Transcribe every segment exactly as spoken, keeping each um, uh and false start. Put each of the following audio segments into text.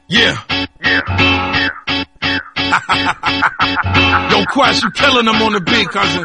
Yeah. Yeah. Yo, Quest, you killing them on the beat, cousin.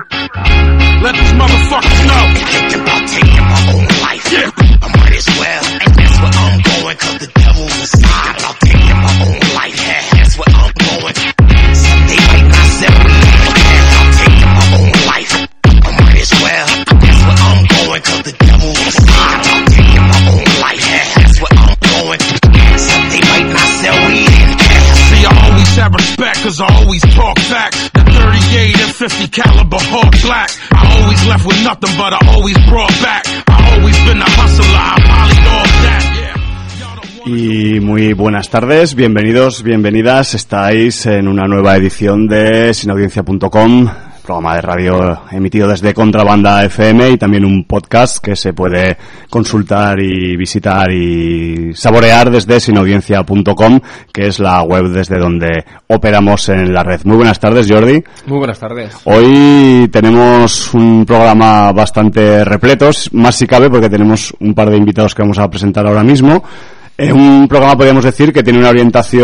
Let these motherfuckers know. Thinking about taking my own life. Yeah. I might as well. And that's where I'm going, cause the devil's inside. About taking my own life. Yeah, that's where I'm going. Someday might not sell me. I'm taking my own life. I might as well. That's where I'm going, cause the devil's inside. I'm taking my own life. Yeah, that's where I'm going. Someday might not sell me. See, I always have respect, cause I always talk facts. The thirty-eight and fifty caliber hard black. I always left with nothing, but I always brought back. I always been a hustler, I polished all that, yeah. Y muy buenas tardes, bienvenidos, bienvenidas. Estáis en una nueva edición de sin audiencia punto com, programa de radio emitido desde Contrabanda F M y también un podcast que se puede consultar y visitar y saborear desde sin audiencia punto com, que es la web desde donde operamos en la red. Muy buenas tardes, Jordi. Muy buenas tardes. Hoy tenemos un programa bastante repleto, más si cabe porque tenemos un par de invitados que vamos a presentar ahora mismo. Eh, un programa, podríamos decir, que tiene una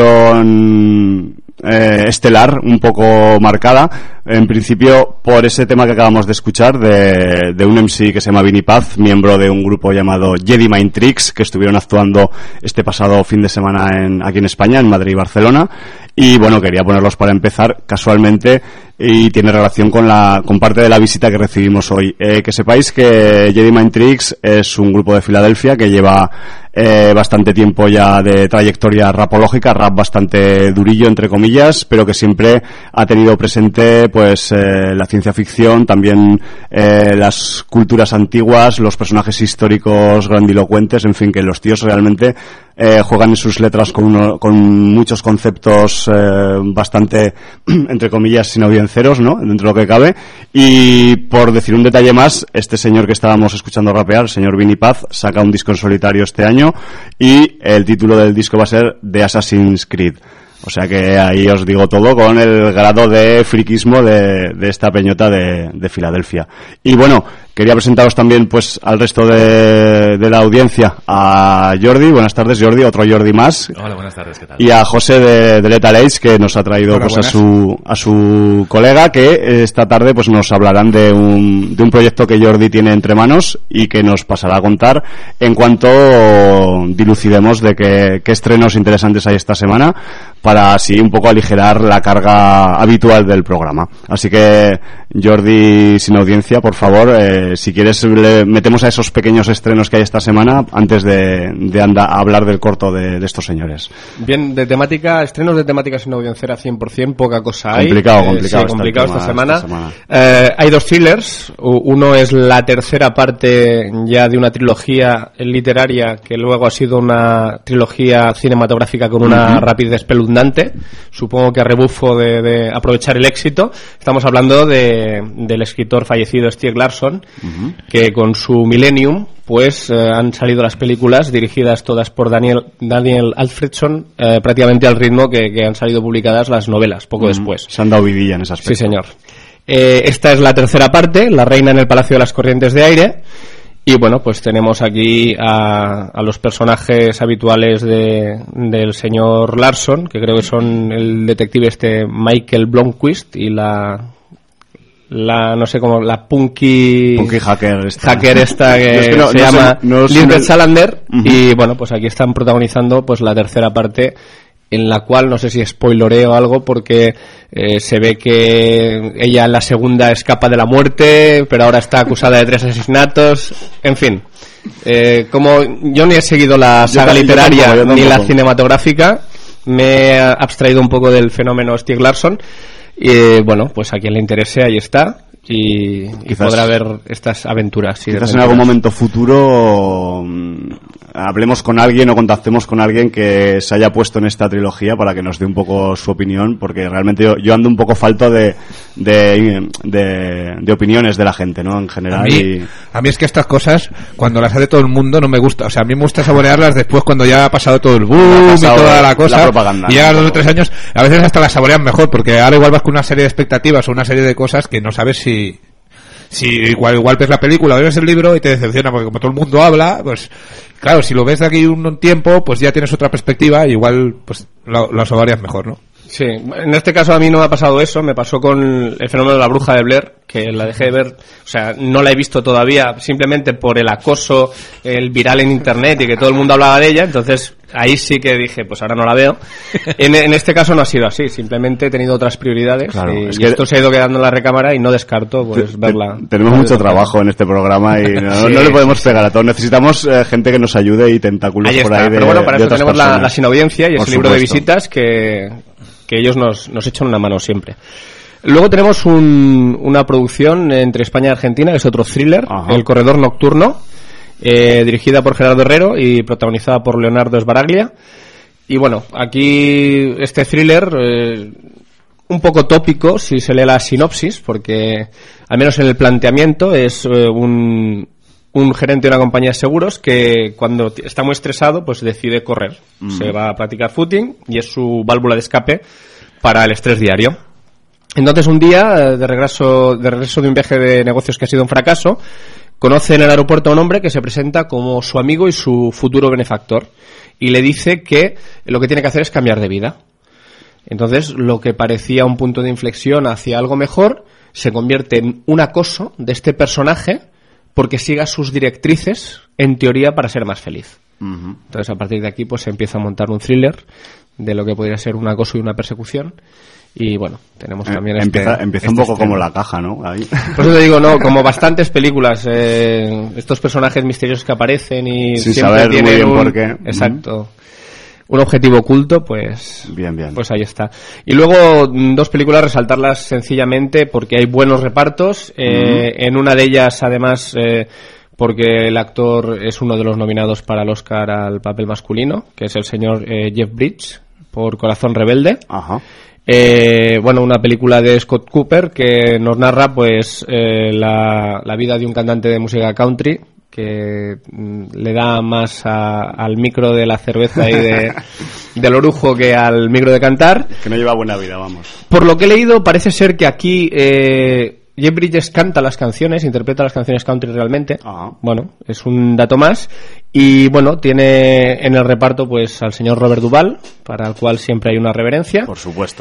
orientación eh, estelar un poco marcada, en principio por ese tema que acabamos de escuchar de, de un M C que se llama Vinny Paz, miembro de un grupo llamado Jedi Mind Tricks, que estuvieron actuando este pasado fin de semana en, aquí en España, en Madrid y Barcelona. Y bueno, quería ponerlos para empezar casualmente y tiene relación con la con parte de la visita que recibimos hoy. Eh, que sepáis que Jedi Mind Tricks es un grupo de Filadelfia que lleva eh, bastante tiempo ya de trayectoria rapológica, rap bastante durillo entre comillas, pero que siempre ha tenido presente pues eh, la ciencia ficción, también eh, las culturas antiguas, los personajes históricos grandilocuentes, en fin, que los tíos realmente Eh, juegan en sus letras con, uno, con muchos conceptos eh, bastante, entre comillas, sin audienceros, ¿no? Dentro de lo que cabe. Y por decir un detalle más, este señor que estábamos escuchando rapear, el señor Vinny Paz, saca un disco en solitario este año y el título del disco va a ser The Assassin's Creed. O sea que ahí os digo todo con el grado de friquismo de, de esta peñota de, de Filadelfia. Y bueno, quería presentaros también pues al resto de, de la audiencia, a Jordi. Buenas tardes, Jordi, otro Jordi más. Hola, buenas tardes, ¿qué tal? Y a José de, de Lethal Age, que nos ha traído Hola, pues a su a su colega, que esta tarde pues nos hablarán de un de un proyecto que Jordi tiene entre manos y que nos pasará a contar en cuanto dilucidemos de qué, qué estrenos interesantes hay esta semana, para así un poco aligerar la carga habitual del programa. Así que, Jordi, sin audiencia, por favor, eh, si quieres le metemos a esos pequeños estrenos que hay esta semana antes de, de anda, hablar del corto de, de estos señores. Bien, de temática, estrenos de temática sin audiencera cien por ciento, poca cosa hay. Complicado, complicado, eh, sí, complicado esta, tema, semana. esta semana. Eh, hay dos thrillers, uno es la tercera parte ya de una trilogía literaria que luego ha sido una trilogía cinematográfica con una uh-huh. rapidez espeluznante, supongo que a rebufo de, de aprovechar el éxito. Estamos hablando de, del escritor fallecido Stieg Larsson, uh-huh. que con su Millennium pues eh, han salido las películas dirigidas todas por Daniel Daniel Alfredson, eh, prácticamente al ritmo que, que han salido publicadas las novelas poco uh-huh. después. Se han dado vidilla en ese aspecto. Sí, señor. Eh, esta es la tercera parte, La reina en el Palacio de las Corrientes de Aire. Y bueno, pues tenemos aquí a, a los personajes habituales de, del señor Larsson, que creo que son el detective este Michael Blomqvist y la la no sé cómo la punky punky hacker esta, hacker esta que, no, es que no, se no llama no Lisbeth Salander. Uh-huh. Y bueno, pues aquí están protagonizando pues la tercera parte, en la cual no sé si spoilereo algo porque eh, se ve que ella en la segunda escapa de la muerte, pero ahora está acusada de tres asesinatos. En fin, eh, como yo ni he seguido la saga yo, literaria yo tampoco, yo tampoco. ni la cinematográfica, me he abstraído un poco del fenómeno Stieg Larsson y eh, bueno, pues a quien le interese ahí está. Y, y podrá ver estas aventuras. Sí, quizás en algún momento futuro um, hablemos con alguien o contactemos con alguien que se haya puesto en esta trilogía para que nos dé un poco su opinión, porque realmente yo, yo ando un poco falto de de, de de opiniones de la gente, ¿no? En general. A mí, y... a mí es que estas cosas, cuando las hace todo el mundo, no me gusta. O sea, a mí me gusta saborearlas después cuando ya ha pasado todo el boom y toda la cosa. La propaganda, y llegas ¿no? dos o tres años, a veces hasta las saborean mejor, porque ahora igual vas con una serie de expectativas o una serie de cosas que no sabes si Si igual, igual ves la película, ves el libro y te decepciona, porque como todo el mundo habla, pues claro, si lo ves de aquí un, un tiempo, pues ya tienes otra perspectiva y igual pues lo, lo asobarías mejor, ¿no? Sí, en este caso a mí no me ha pasado eso, me pasó con el fenómeno de la bruja de Blair, que la dejé de ver, o sea, no la he visto todavía, simplemente por el acoso, el viral en internet y que todo el mundo hablaba de ella, entonces ahí sí que dije, pues ahora no la veo. En, en este caso no ha sido así, simplemente he tenido otras prioridades, claro, y, es que y esto se ha ido quedando en la recámara y no descarto pues te, verla. Te, tenemos mucho trabajo en este programa y no, sí, no le podemos pegar a todos, necesitamos eh, gente que nos ayude y tentáculos ahí por ahí de, pero bueno, para eso tenemos la, la sin audiencia y por ese libro supuesto. de visitas que... que ellos nos, nos echan una mano siempre. Luego tenemos un, una producción entre España y Argentina, que es otro thriller, Ajá. El corredor nocturno, eh, dirigida por Gerardo Herrero y protagonizada por Leonardo Sbaraglia. Y bueno, aquí este thriller, eh, un poco tópico si se lee la sinopsis, porque al menos en el planteamiento es eh, un... un gerente de una compañía de seguros que cuando está muy estresado pues decide correr, mm. se va a practicar footing y es su válvula de escape para el estrés diario. Entonces un día de regreso de regreso de un viaje de negocios que ha sido un fracaso, conoce en el aeropuerto a un hombre que se presenta como su amigo y su futuro benefactor y le dice que lo que tiene que hacer es cambiar de vida. Entonces lo que parecía un punto de inflexión hacia algo mejor se convierte en un acoso de este personaje porque siga sus directrices, en teoría, para ser más feliz. Uh-huh. Entonces, a partir de aquí, pues se empieza a montar un thriller de lo que podría ser un acoso y una persecución. Y bueno, tenemos también eh, este... Empieza, empieza este un poco extremo. como La Caja, ¿no? Ahí. Por eso te digo, no, como bastantes películas, eh, estos personajes misteriosos que aparecen y sin siempre saber tienen muy bien un... por qué. Exacto. Uh-huh. Un objetivo oculto, pues bien, bien. Pues ahí está. Y luego dos películas, resaltarlas sencillamente porque hay buenos repartos. Eh, uh-huh. En una de ellas, además, eh, porque el actor es uno de los nominados para el Oscar al papel masculino, que es el señor eh, Jeff Bridges, por Corazón Rebelde. Ajá. Eh, bueno, una película de Scott Cooper que nos narra, pues, eh, la, la vida de un cantante de música country que le da más a, al micro de la cerveza y de, del orujo que al micro de cantar. Que no lleva buena vida, vamos. Por lo que he leído, parece ser que aquí eh, Jeff Bridges canta las canciones, interpreta las canciones country realmente. Ajá. Bueno, es un dato más. Y bueno, tiene en el reparto pues al señor Robert Duvall, para el cual siempre hay una reverencia. Por supuesto.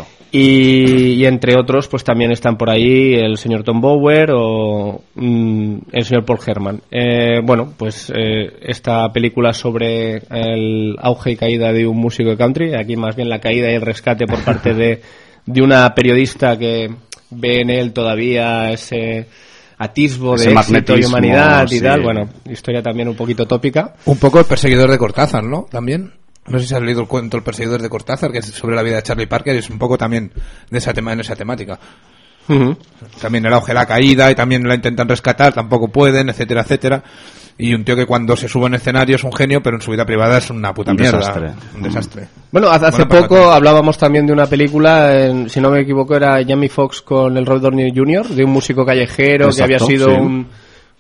Y, y entre otros pues también están por ahí el señor Tom Bower o mm, el señor Paul Herman. Eh, bueno, pues eh, esta película sobre el auge y caída de un músico de country, aquí más bien la caída y el rescate por parte de, de una periodista que ve en él todavía ese atisbo de éxito y humanidad y sí. tal. Bueno, historia también un poquito tópica. Un poco el perseguidor de Cortázar, ¿no? También. No sé si has leído el cuento El perseguidor de Cortázar, que es sobre la vida de Charlie Parker, y es un poco también de esa tema, en esa temática. Uh-huh. También el auge, la caída, y también la intentan rescatar, tampoco pueden, etcétera, etcétera. Y un tío que cuando se sube en escenario es un genio, pero en su vida privada es una puta un mierda. Desastre. Un desastre. Bueno, hace bueno, poco hablábamos también de una película, en, si no me equivoco era Jamie Foxx con el Robert Downey junior, de un músico callejero. Exacto, que había sido sí. un,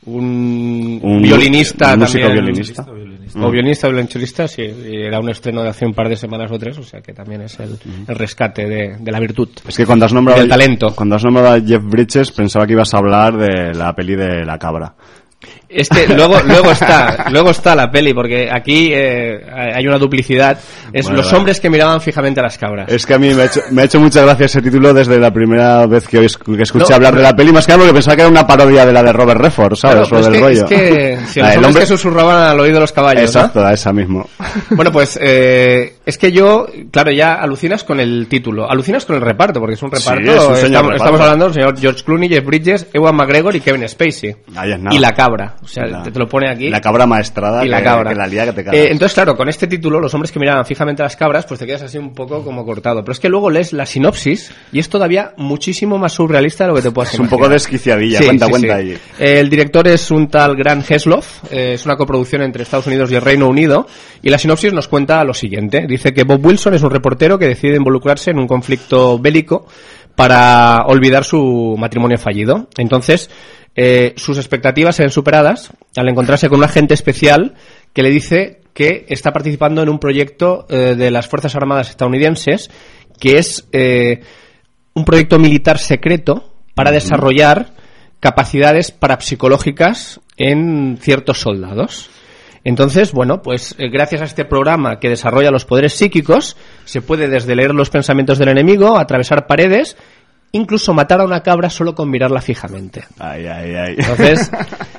un, un violinista un músico también. Violinista. Mm. O violinista o violonchelista, sí, y era un estreno de hace un par de semanas o tres, o sea que también es el, el rescate de, de la virtud. Es que cuando has nombrado del talento. Cuando has nombrado a Jeff Bridges pensaba que ibas a hablar de la peli de La Cabra. Es que luego luego está luego está la peli, porque aquí eh, hay una duplicidad. Es bueno, los vale. hombres que miraban fijamente a las cabras. Es que a mí me ha hecho, me ha hecho mucha gracia ese título desde la primera vez que, que escuché no, hablar no, de la peli, más que nada porque pensaba que era una parodia de la de Robert Redford, ¿sabes? Claro, o del es que, rollo. Es que si los hombres hombre... que susurraban al oído de los caballos. Exacto, ¿no? esa mismo. Bueno, pues eh, es que yo, claro, ya alucinas con el título, alucinas con el reparto, porque es un reparto. Sí, es un estamos, reparto. Estamos hablando del señor George Clooney, Jeff Bridges, Ewan McGregor y Kevin Spacey. Ahí es nada. Y la cabra, o sea, la... te, te lo pone aquí. La cabra maestrada y la que, cabra. que la lía que te cagas. Eh, entonces, claro, con este título, los hombres que miraban fijamente a las cabras, pues te quedas así un poco como cortado. Pero es que luego lees la sinopsis y es todavía muchísimo más surrealista de lo que te puedas es imaginar. Es un poco desquiciadilla, sí, cuenta, sí, cuenta sí. ahí. Eh, el director es un tal Grant Heslov, eh, es una coproducción entre Estados Unidos y el Reino Unido, y la sinopsis nos cuenta lo siguiente. Dice que Bob Wilson es un reportero que decide involucrarse en un conflicto bélico para olvidar su matrimonio fallido. Entonces, eh, sus expectativas se ven superadas al encontrarse con un agente especial que le dice que está participando en un proyecto eh, de las Fuerzas Armadas estadounidenses, que es eh, un proyecto militar secreto para desarrollar capacidades parapsicológicas en ciertos soldados. Entonces, bueno, pues eh, gracias a este programa que desarrolla los poderes psíquicos, se puede desde leer los pensamientos del enemigo, atravesar paredes, incluso matar a una cabra solo con mirarla fijamente. Ay, ay, ay. Entonces,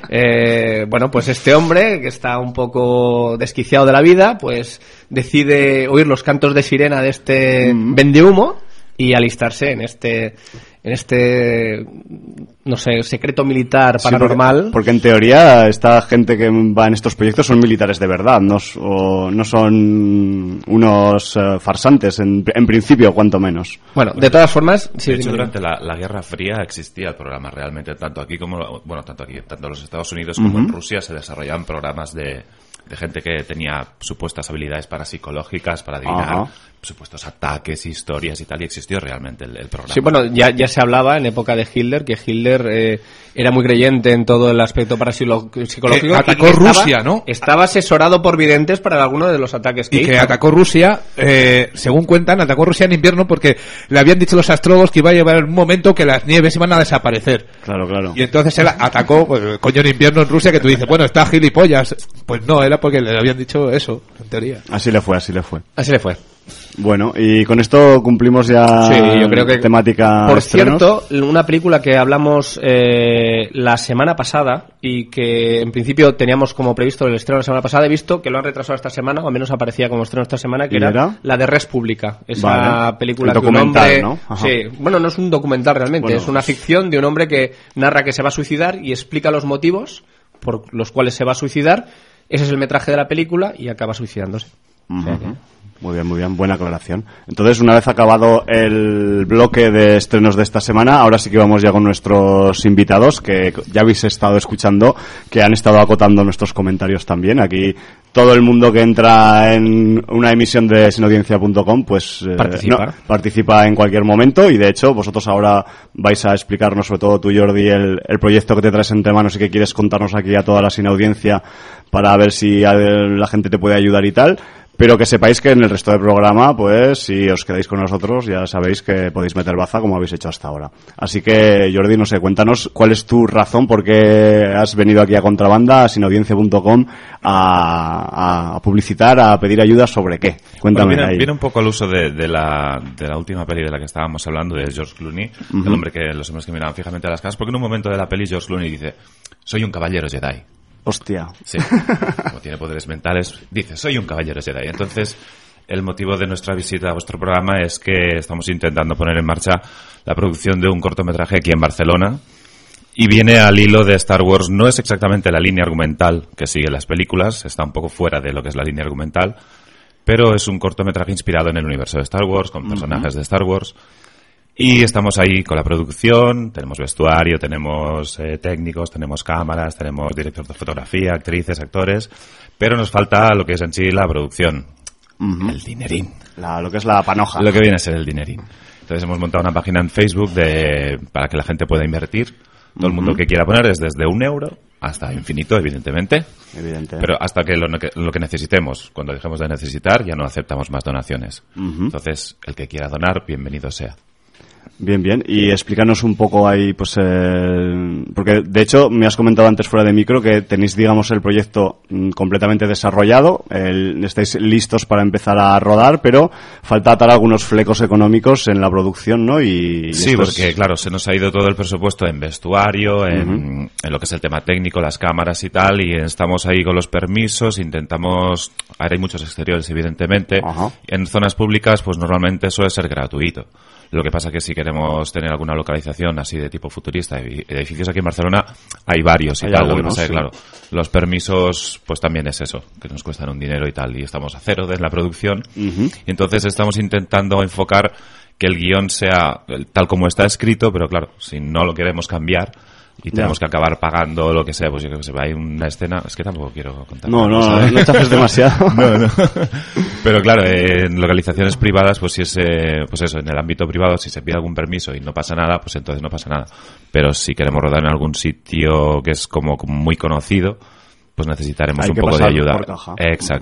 eh, bueno, pues este hombre, que está un poco desquiciado de la vida, pues decide oír los cantos de sirena de este mm. vendehumo y alistarse en este... en este, no sé, secreto militar paranormal. Sí, porque, porque en teoría esta gente que va en estos proyectos son militares de verdad, no, o, no son unos uh, farsantes, en, en principio, cuanto menos. Bueno, de todas formas... De sí, hecho, sí, durante la, la Guerra Fría existía el programa realmente, tanto aquí como, bueno, tanto aquí, tanto en los Estados Unidos como uh-huh. en Rusia se desarrollaban programas de... de gente que tenía supuestas habilidades parapsicológicas para adivinar Ajá. supuestos ataques, historias y tal, y existió realmente el, el programa. Sí, bueno, ya, ya se hablaba en época de Hitler, que Hitler eh, era muy creyente en todo el aspecto parapsicológico. Que atacó y estaba, Rusia, ¿no? Estaba asesorado por videntes para alguno de los ataques que y hizo. Y que atacó Rusia, eh, según cuentan, atacó Rusia en invierno porque le habían dicho los astrólogos que iba a llevar un momento que las nieves iban a desaparecer. Claro, claro. Y entonces él atacó, pues, coño, en invierno en Rusia, que tú dices, bueno, está gilipollas. Pues no, era porque le habían dicho eso, en teoría. Así le fue, así le fue. Así le fue. Bueno, y con esto cumplimos ya sí, yo creo que, temática por estrenos. Cierto, una película que hablamos eh, la semana pasada y que en principio teníamos como previsto el estreno la semana pasada, he visto que lo han retrasado esta semana, o al menos aparecía como estreno esta semana, que era, era la de Res Publica, esa vale. película el que un hombre, ¿no? sí, bueno, no es un documental realmente, bueno, es una ficción de un hombre que narra que se va a suicidar y explica los motivos por los cuales se va a suicidar. Ese es el metraje de la película y acaba suicidándose. Uh-huh. O sea que... Muy bien, muy bien, buena aclaración. Entonces, una vez acabado el bloque de estrenos de esta semana, ahora sí que vamos ya con nuestros invitados, que ya habéis estado escuchando, que han estado acotando nuestros comentarios también. Aquí todo el mundo que entra en una emisión de sinaudiencia punto com, pues eh, participa. No, participa en cualquier momento, y de hecho, vosotros ahora vais a explicarnos, sobre todo tú, Jordi, el, el proyecto que te traes entre manos y que quieres contarnos aquí a toda la sinaudiencia para ver si la gente te puede ayudar y tal. Pero que sepáis que en el resto del programa, pues, si os quedáis con nosotros, ya sabéis que podéis meter baza como habéis hecho hasta ahora. Así que, Jordi, no sé, cuéntanos cuál es tu razón por qué has venido aquí a Contrabanda, a sinaudiencia punto com, a, a publicitar, a pedir ayuda sobre qué. Cuéntame. Bueno, viene, ahí. viene un poco al uso de, de, la, de la última peli de la que estábamos hablando, de George Clooney, uh-huh. el hombre que, los hombres que miraban fijamente a las casas, porque en un momento de la peli George Clooney dice, soy un caballero Jedi. Hostia. Sí, como tiene poderes mentales, dice, soy un caballero Jedi. Entonces, el motivo de nuestra visita a vuestro programa es que estamos intentando poner en marcha la producción de un cortometraje aquí en Barcelona, y viene al hilo de Star Wars. No es exactamente la línea argumental que sigue las películas, está un poco fuera de lo que es la línea argumental, pero es un cortometraje inspirado en el universo de Star Wars, con personajes uh-huh. de Star Wars. Y estamos ahí con la producción, tenemos vestuario, tenemos eh, técnicos, tenemos cámaras, tenemos director de fotografía, actrices, actores, pero nos falta lo que es en sí la producción, uh-huh. el dinerín. La, lo que es la panoja. Lo que viene a ser el dinerín. Entonces hemos montado una página en Facebook de, para que la gente pueda invertir. Todo uh-huh. el mundo que quiera poner es desde un euro hasta infinito, evidentemente. Evidente. Pero hasta que lo, lo que necesitemos. Cuando dejemos de necesitar ya no aceptamos más donaciones. Uh-huh. Entonces, el que quiera donar, bienvenido sea. Bien, bien. Y explícanos un poco ahí, pues, eh, porque de hecho me has comentado antes fuera de micro que tenéis, digamos, el proyecto mm, completamente desarrollado, el, estáis listos para empezar a rodar, pero falta atar algunos flecos económicos en la producción, ¿no? Y, y sí, porque es... claro, se nos ha ido todo el presupuesto en vestuario, en, uh-huh. en lo que es el tema técnico, las cámaras y tal, y estamos ahí con los permisos, intentamos, ahora hay muchos exteriores, evidentemente, uh-huh. en zonas públicas, pues normalmente suele ser gratuito. Lo que pasa que si queremos tener alguna localización así de tipo futurista, edificios aquí en Barcelona, hay varios y hay tal. Algunos, lo que pasa es que, claro, los permisos, pues también es eso, que nos cuestan un dinero y tal, y estamos a cero desde la producción. Uh-huh. Y entonces estamos intentando enfocar que el guión sea tal como está escrito, pero claro, si no lo queremos cambiar y tenemos no. que acabar pagando lo que sea, pues yo creo que se va a ir una escena, es que tampoco quiero contar. No, no, no, no te haces demasiado. no, no. Pero claro, eh, en localizaciones privadas, pues si es, eh, pues eso, en el ámbito privado, si se pide algún permiso y no pasa nada, pues entonces no pasa nada. Pero si queremos rodar en algún sitio que es como, como muy conocido, pues necesitaremos Hay un que poco de ayuda. Por caja. Exacto.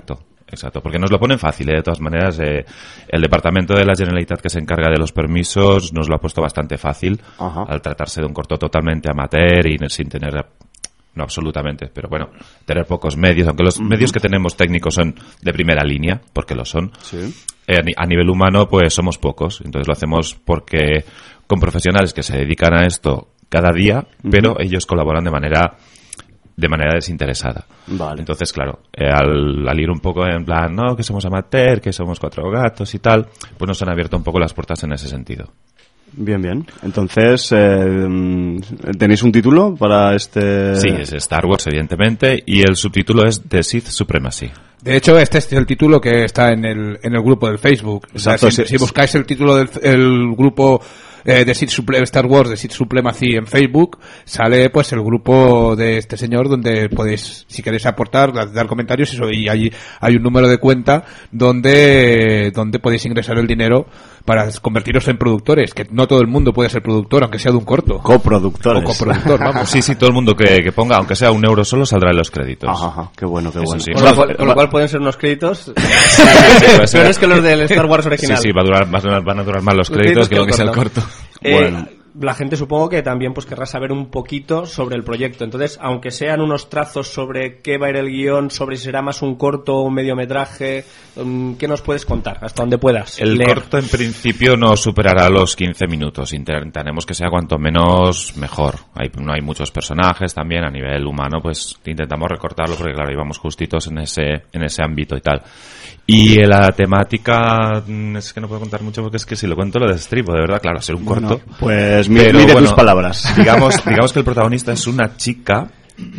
exacto, porque nos lo ponen fácil, ¿eh? De todas maneras, eh, el departamento de la Generalitat que se encarga de los permisos nos lo ha puesto bastante fácil. Ajá. Al tratarse de un corto totalmente amateur y sin tener, no absolutamente, pero bueno, tener pocos medios, aunque los uh-huh. medios que tenemos técnicos son de primera línea, porque lo son. Sí. Eh, a nivel humano, pues somos pocos, entonces lo hacemos porque con profesionales que se dedican a esto cada día, uh-huh. pero ellos colaboran de manera de manera desinteresada. Vale. Entonces, claro, eh, al, al ir un poco en plan, no, que somos amateur, que somos cuatro gatos y tal, pues nos han abierto un poco las puertas en ese sentido. Bien, bien. Entonces, eh, ¿tenéis un título para este...? Sí, es Star Wars, evidentemente, y el subtítulo es The Sith Supremacy. De hecho, este es el título que está en el en el grupo del Facebook. Exacto, o sea, si, sí. si buscáis el título del el grupo eh, de Sith Suple- Star Wars, de Sith Supremacy en Facebook, sale pues el grupo de este señor donde podéis, si queréis aportar, dar comentarios eso, y allí hay un número de cuenta donde donde podéis ingresar el dinero para convertiros en productores, que no todo el mundo puede ser productor, aunque sea de un corto. Coproductores. O coproductor, vamos. Sí, sí, todo el mundo que, que ponga, aunque sea un euro solo, saldrá en los créditos. Ajá, ajá, qué bueno, qué bueno. Sí. Con, lo cual, con lo cual pueden ser unos créditos sí, sí, sí, peores que los del Star Wars original. Sí, sí, va a durar, van a, van a durar más los créditos que lo que sea el corto. Eh, bueno. La gente supongo que también pues querrá saber un poquito sobre el proyecto. Entonces, aunque sean unos trazos sobre qué va a ir el guión, sobre si será más un corto o un mediometraje, ¿qué nos puedes contar? Hasta donde puedas. El leer. Corto en principio no superará los quince minutos. Intentaremos que sea cuanto menos mejor. Hay, no hay muchos personajes también a nivel humano, pues intentamos recortarlo porque claro, íbamos justitos en ese, en ese ámbito y tal. Y la temática es que no puedo contar mucho porque es que si lo cuento lo destripo, de verdad, claro, ser un corto. Bueno, pues mire, mire bueno, tus palabras. Digamos, digamos que el protagonista es una chica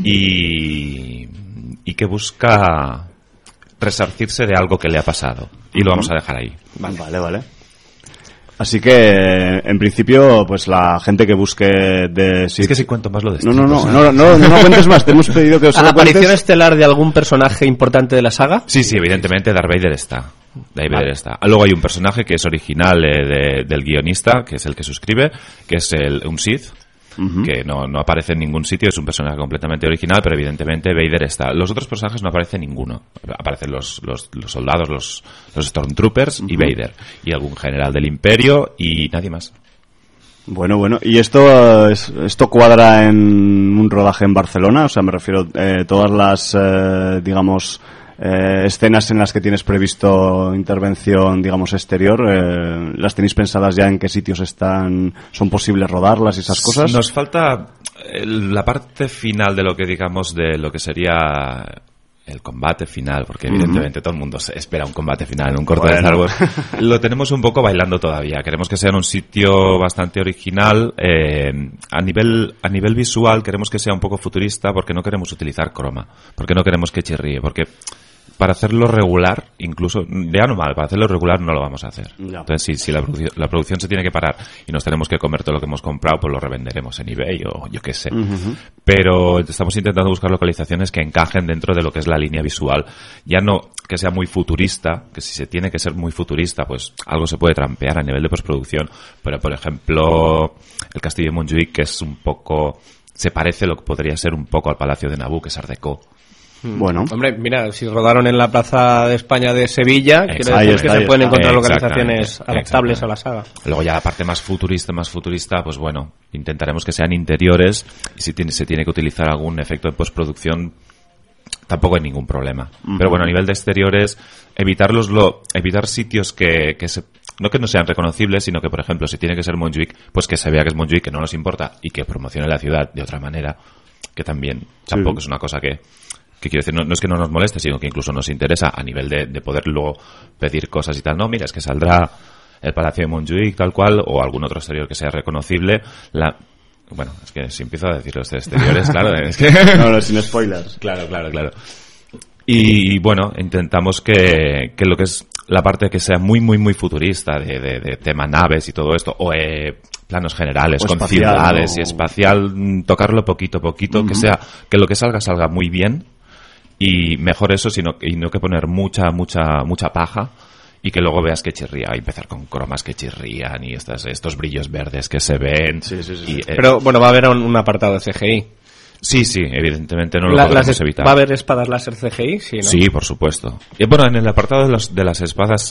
y, y que busca resarcirse de algo que le ha pasado. Y lo vamos a dejar ahí. Vale, vale. vale. Así que, en principio, pues la gente que busque de... Sí, es que si cuento más lo de no, no, no, no, no, no, no cuentes más, te hemos pedido que os ¿La aparición cuentes? estelar de algún personaje importante de la saga? Sí, sí, evidentemente Darth Vader está. Darth Vader está. Luego hay un personaje que es original eh, de, del guionista, que es el que suscribe, que es el, un Sith. Uh-huh. Que no, no aparece en ningún sitio, es un personaje completamente original, pero evidentemente Vader está. Los otros personajes no aparece ninguno. Aparecen los, los, los soldados, los, los Stormtroopers uh-huh. y Vader. Y algún general del Imperio y nadie más. Bueno, bueno. ¿Y esto esto cuadra en un rodaje en Barcelona? O sea, me refiero eh, todas las, eh, digamos... Eh, escenas en las que tienes previsto intervención, digamos, exterior, eh, ¿las tenéis pensadas ya en qué sitios están, son posibles rodarlas y esas cosas? Nos falta la parte final de lo que digamos de lo que sería el combate final, porque evidentemente uh-huh. todo el mundo se espera un combate final en un corto bueno. de Star Wars. Lo tenemos un poco bailando todavía. Queremos que sea en un sitio bastante original. Eh, a nivel a nivel visual queremos que sea un poco futurista porque no queremos utilizar croma, porque no queremos que chirríe, porque para hacerlo regular, incluso, ya no mal, para hacerlo regular no lo vamos a hacer. No. Entonces, si, si la, produ- la producción se tiene que parar y nos tenemos que comer todo lo que hemos comprado, pues lo revenderemos en eBay o yo qué sé. Uh-huh. Pero estamos intentando buscar localizaciones que encajen dentro de lo que es la línea visual. Ya no que sea muy futurista, que si se tiene que ser muy futurista, pues algo se puede trampear a nivel de postproducción. Pero, por ejemplo, el castillo de Montjuic, que es un poco... se parece lo que podría ser un poco al Palacio de Naboo, que es Art Deco. Bueno. Hombre, mira, si rodaron en la Plaza de España de Sevilla, quiere decir está, que se pueden encontrar localizaciones adaptables a la saga. Luego ya la parte más futurista, más futurista, pues bueno, intentaremos que sean interiores y si tiene, se tiene que utilizar algún efecto de postproducción, tampoco hay ningún problema. Uh-huh. Pero bueno, a nivel de exteriores, evitarlos lo, evitar sitios que, que se, no que no sean reconocibles, sino que, por ejemplo, si tiene que ser Montjuic, pues que se vea que es Montjuic, que no nos importa y que promocione la ciudad de otra manera, que también tampoco sí. es una cosa que... que quiero decir, no, no es que no nos moleste, sino que incluso nos interesa a nivel de, de poder luego pedir cosas y tal. No, mira, es que saldrá el Palacio de Montjuic, tal cual, o algún otro exterior que sea reconocible. La Bueno, es que si empiezo a decir los exteriores, claro, es que... No, no, sin spoilers. Claro, claro, claro. Y bueno, intentamos que, que lo que es la parte que sea muy, muy, muy futurista, de, de, de tema naves y todo esto, o eh, planos generales, o con espacial, ciudades o... y espacial, tocarlo poquito a poquito, uh-huh. que sea, que lo que salga, salga muy bien. Y mejor eso, sino, y no que poner mucha, mucha, mucha paja y que luego veas que chirría, y empezar con cromas que chirrían y estas, estos brillos verdes que se ven. Sí, sí, sí. Y, eh, Pero bueno, va a haber un, un apartado de C G I. Sí, sí, evidentemente no lo La, podemos las, evitar. ¿Va a haber espadas láser C G I? Sí, ¿no? Sí, por supuesto. Y bueno, en el apartado de, los, de las espadas,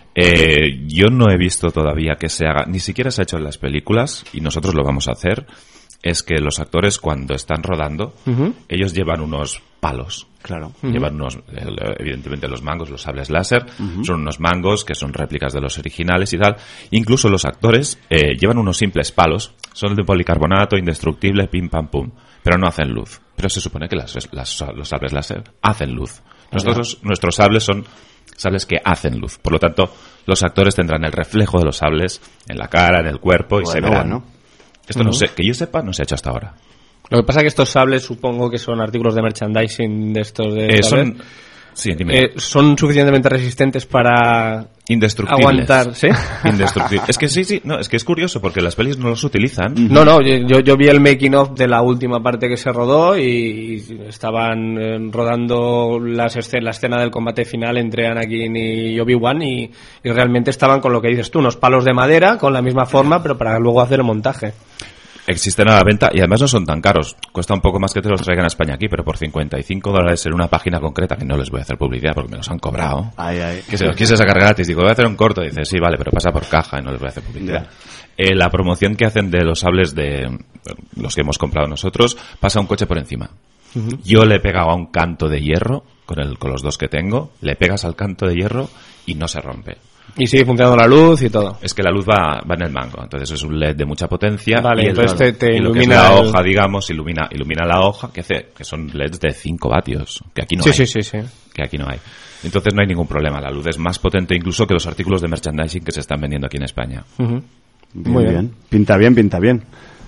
eh, yo no he visto todavía que se haga, ni siquiera se ha hecho en las películas, y nosotros lo vamos a hacer, es que los actores cuando están rodando, uh-huh. ellos llevan unos palos. Claro. Uh-huh. Llevan unos, evidentemente los mangos, los sables láser, uh-huh. son unos mangos que son réplicas de los originales y tal. Incluso los actores eh, llevan unos simples palos, son de policarbonato, indestructible, pim pam pum, pero no hacen luz. Pero se supone que las, las, los sables láser hacen luz. Nosotros, uh-huh. nuestros sables son sables que hacen luz. Por lo tanto, los actores tendrán el reflejo de los sables en la cara, en el cuerpo y bueno, se verán. Bueno. Esto uh-huh. no sé, que yo sepa, no se ha hecho hasta ahora. Lo que pasa es que estos sables supongo que son artículos de merchandising de estos de eh, son, sí, dime. Eh, son suficientemente resistentes para indestructibles. Aguantar, ¿sí? Indestructibles. Es que sí, sí, no, es que es curioso porque las pelis no los utilizan. No, no, yo, yo vi el making of de la última parte que se rodó y, y estaban eh, rodando las escena, la escena del combate final entre Anakin y Obi-Wan y, y realmente estaban con lo que dices tú, unos palos de madera con la misma forma, pero para luego hacer el montaje. Existen a la venta y además no son tan caros. Cuesta un poco más que te los traigan a España aquí, pero por cincuenta y cinco dólares en una página concreta, que no les voy a hacer publicidad porque me los han cobrado. Ay, ay. Que se los quise sacar gratis. Digo, voy a hacer un corto. Dice, sí, vale, pero pasa por caja y no les voy a hacer publicidad. Eh, la promoción que hacen de los sables de los que hemos comprado nosotros, pasa un coche por encima. Uh-huh. Yo le he pegado a un canto de hierro, con, el, con los dos que tengo, le pegas al canto de hierro y no se rompe. Y sigue funcionando la luz y todo. Es que la luz va, va en el mango, entonces es un L E D de mucha potencia. Vale, y entonces te, te y lo ilumina que es la el... hoja, digamos, ilumina, ilumina la hoja, que hace, que son L E Ds de cinco vatios, que aquí no sí, hay. Sí, sí, sí. Que aquí no hay. Entonces no hay ningún problema, la luz es más potente incluso que los artículos de merchandising que se están vendiendo aquí en España. Uh-huh. Bien, Muy bien. bien. Pinta bien, pinta bien.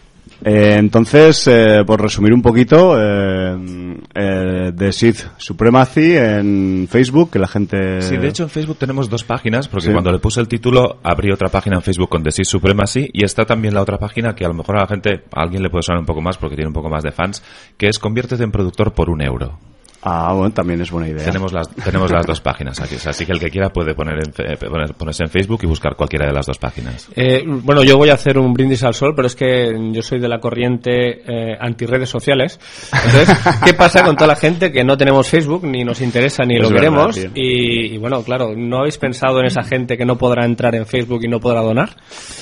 Eh, entonces, eh, por resumir un poquito, eh, eh, The Sith Supremacy en Facebook, que la gente... Sí, de hecho en Facebook tenemos dos páginas, porque sí. cuando le puse el título abrí otra página en Facebook con The Sith Supremacy y está también la otra página que a lo mejor a la gente, a alguien le puede sonar un poco más porque tiene un poco más de fans, que es Conviértete en productor por un euro. Ah, bueno, también es buena idea. Tenemos las, tenemos las dos páginas aquí, así que el que quiera puede poner en, poner, ponerse en Facebook y buscar cualquiera de las dos páginas. Eh, bueno, yo voy a hacer un brindis al sol, pero es que yo soy de la corriente eh, anti-redes sociales. Entonces, ¿qué pasa con toda la gente que no tenemos Facebook, ni nos interesa, ni es lo verdad, queremos? Y, y bueno, claro, ¿no habéis pensado en esa gente que no podrá entrar en Facebook y no podrá donar?